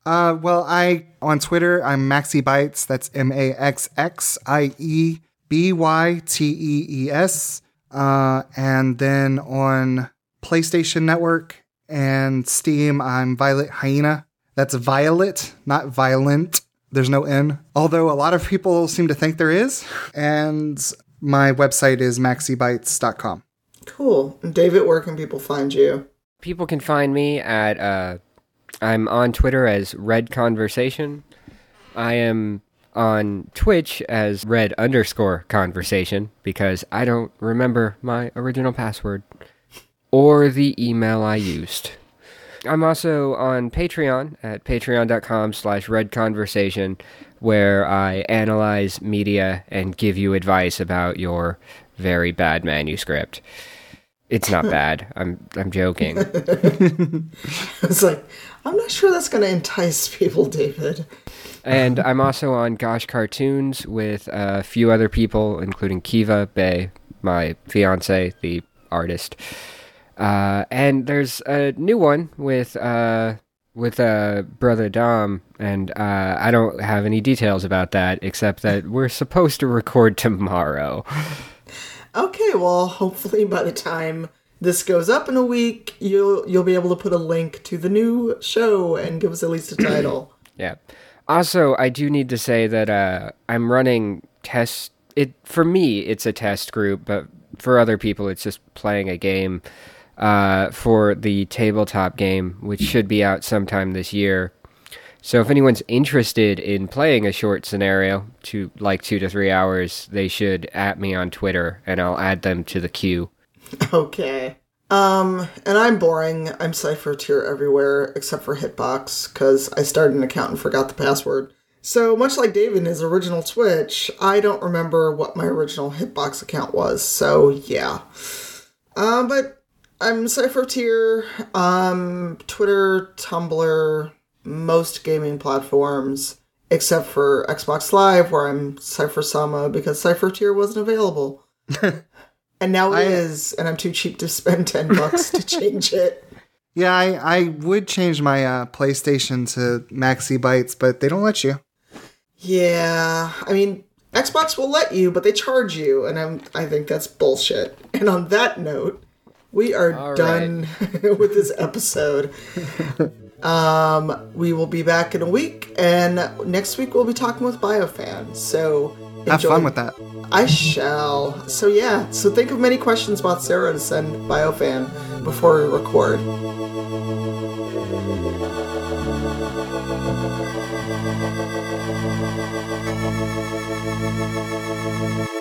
Uh, well, I on Twitter, I'm Maxi Bytes. That's M A X X I E B Y T E E S. Uh, and then on PlayStation Network and Steam, I'm Violet Hyena. That's Violet, not violent. There's no N. Although a lot of people seem to think there is. And my website is maxi bytes dot com. Cool. And David, where can people find you? People can find me at, uh, I'm on Twitter as Red Conversation. I am on Twitch as Red underscore Conversation because I don't remember my original password or the email I used. I'm also on Patreon at patreon.com slash Red Conversation, where I analyze media and give you advice about your very bad manuscript. It's not bad. I'm I'm joking. It's like, I'm not sure that's going to entice people, David. And I'm also on Gosh Cartoons with a few other people, including Kiva Bay, my fiance, the artist. Uh, and there's a new one with uh, with uh, Brother Dom, and uh, I don't have any details about that, except that we're supposed to record tomorrow. Okay, well, hopefully by the time this goes up in a week, you'll you'll be able to put a link to the new show and give us at least a title. Yeah. Also, I do need to say that uh, I'm running tests. It for me, it's a test group, but for other people, it's just playing a game uh, for the tabletop game, which should be out sometime this year. So if anyone's interested in playing a short scenario to like two to three hours, they should at me on Twitter, and I'll add them to the queue. Okay. Um, and I'm boring. I'm Cypher Tier everywhere except for Hitbox, because I started an account and forgot the password. So much like David in his original Twitch, I don't remember what my original Hitbox account was. So yeah. Um, but I'm Cypher Tier, um, Twitter, Tumblr, most gaming platforms, except for Xbox Live, where I'm Cypher Sama because Cypher Tier wasn't available. And now it I, is, and I'm too cheap to spend ten bucks to change it. Yeah, I, I would change my uh, PlayStation to Maxi Bytes, but they don't let you. Yeah, I mean, Xbox will let you, but they charge you, and I'm I think that's bullshit. And on that note, we are All done right. with this episode. um, we will be back in a week, and next week we'll be talking with Biofan. So enjoy. Have fun with that. I shall. So yeah, so think of many questions about Sarah to send Biofan before we record. Thank you.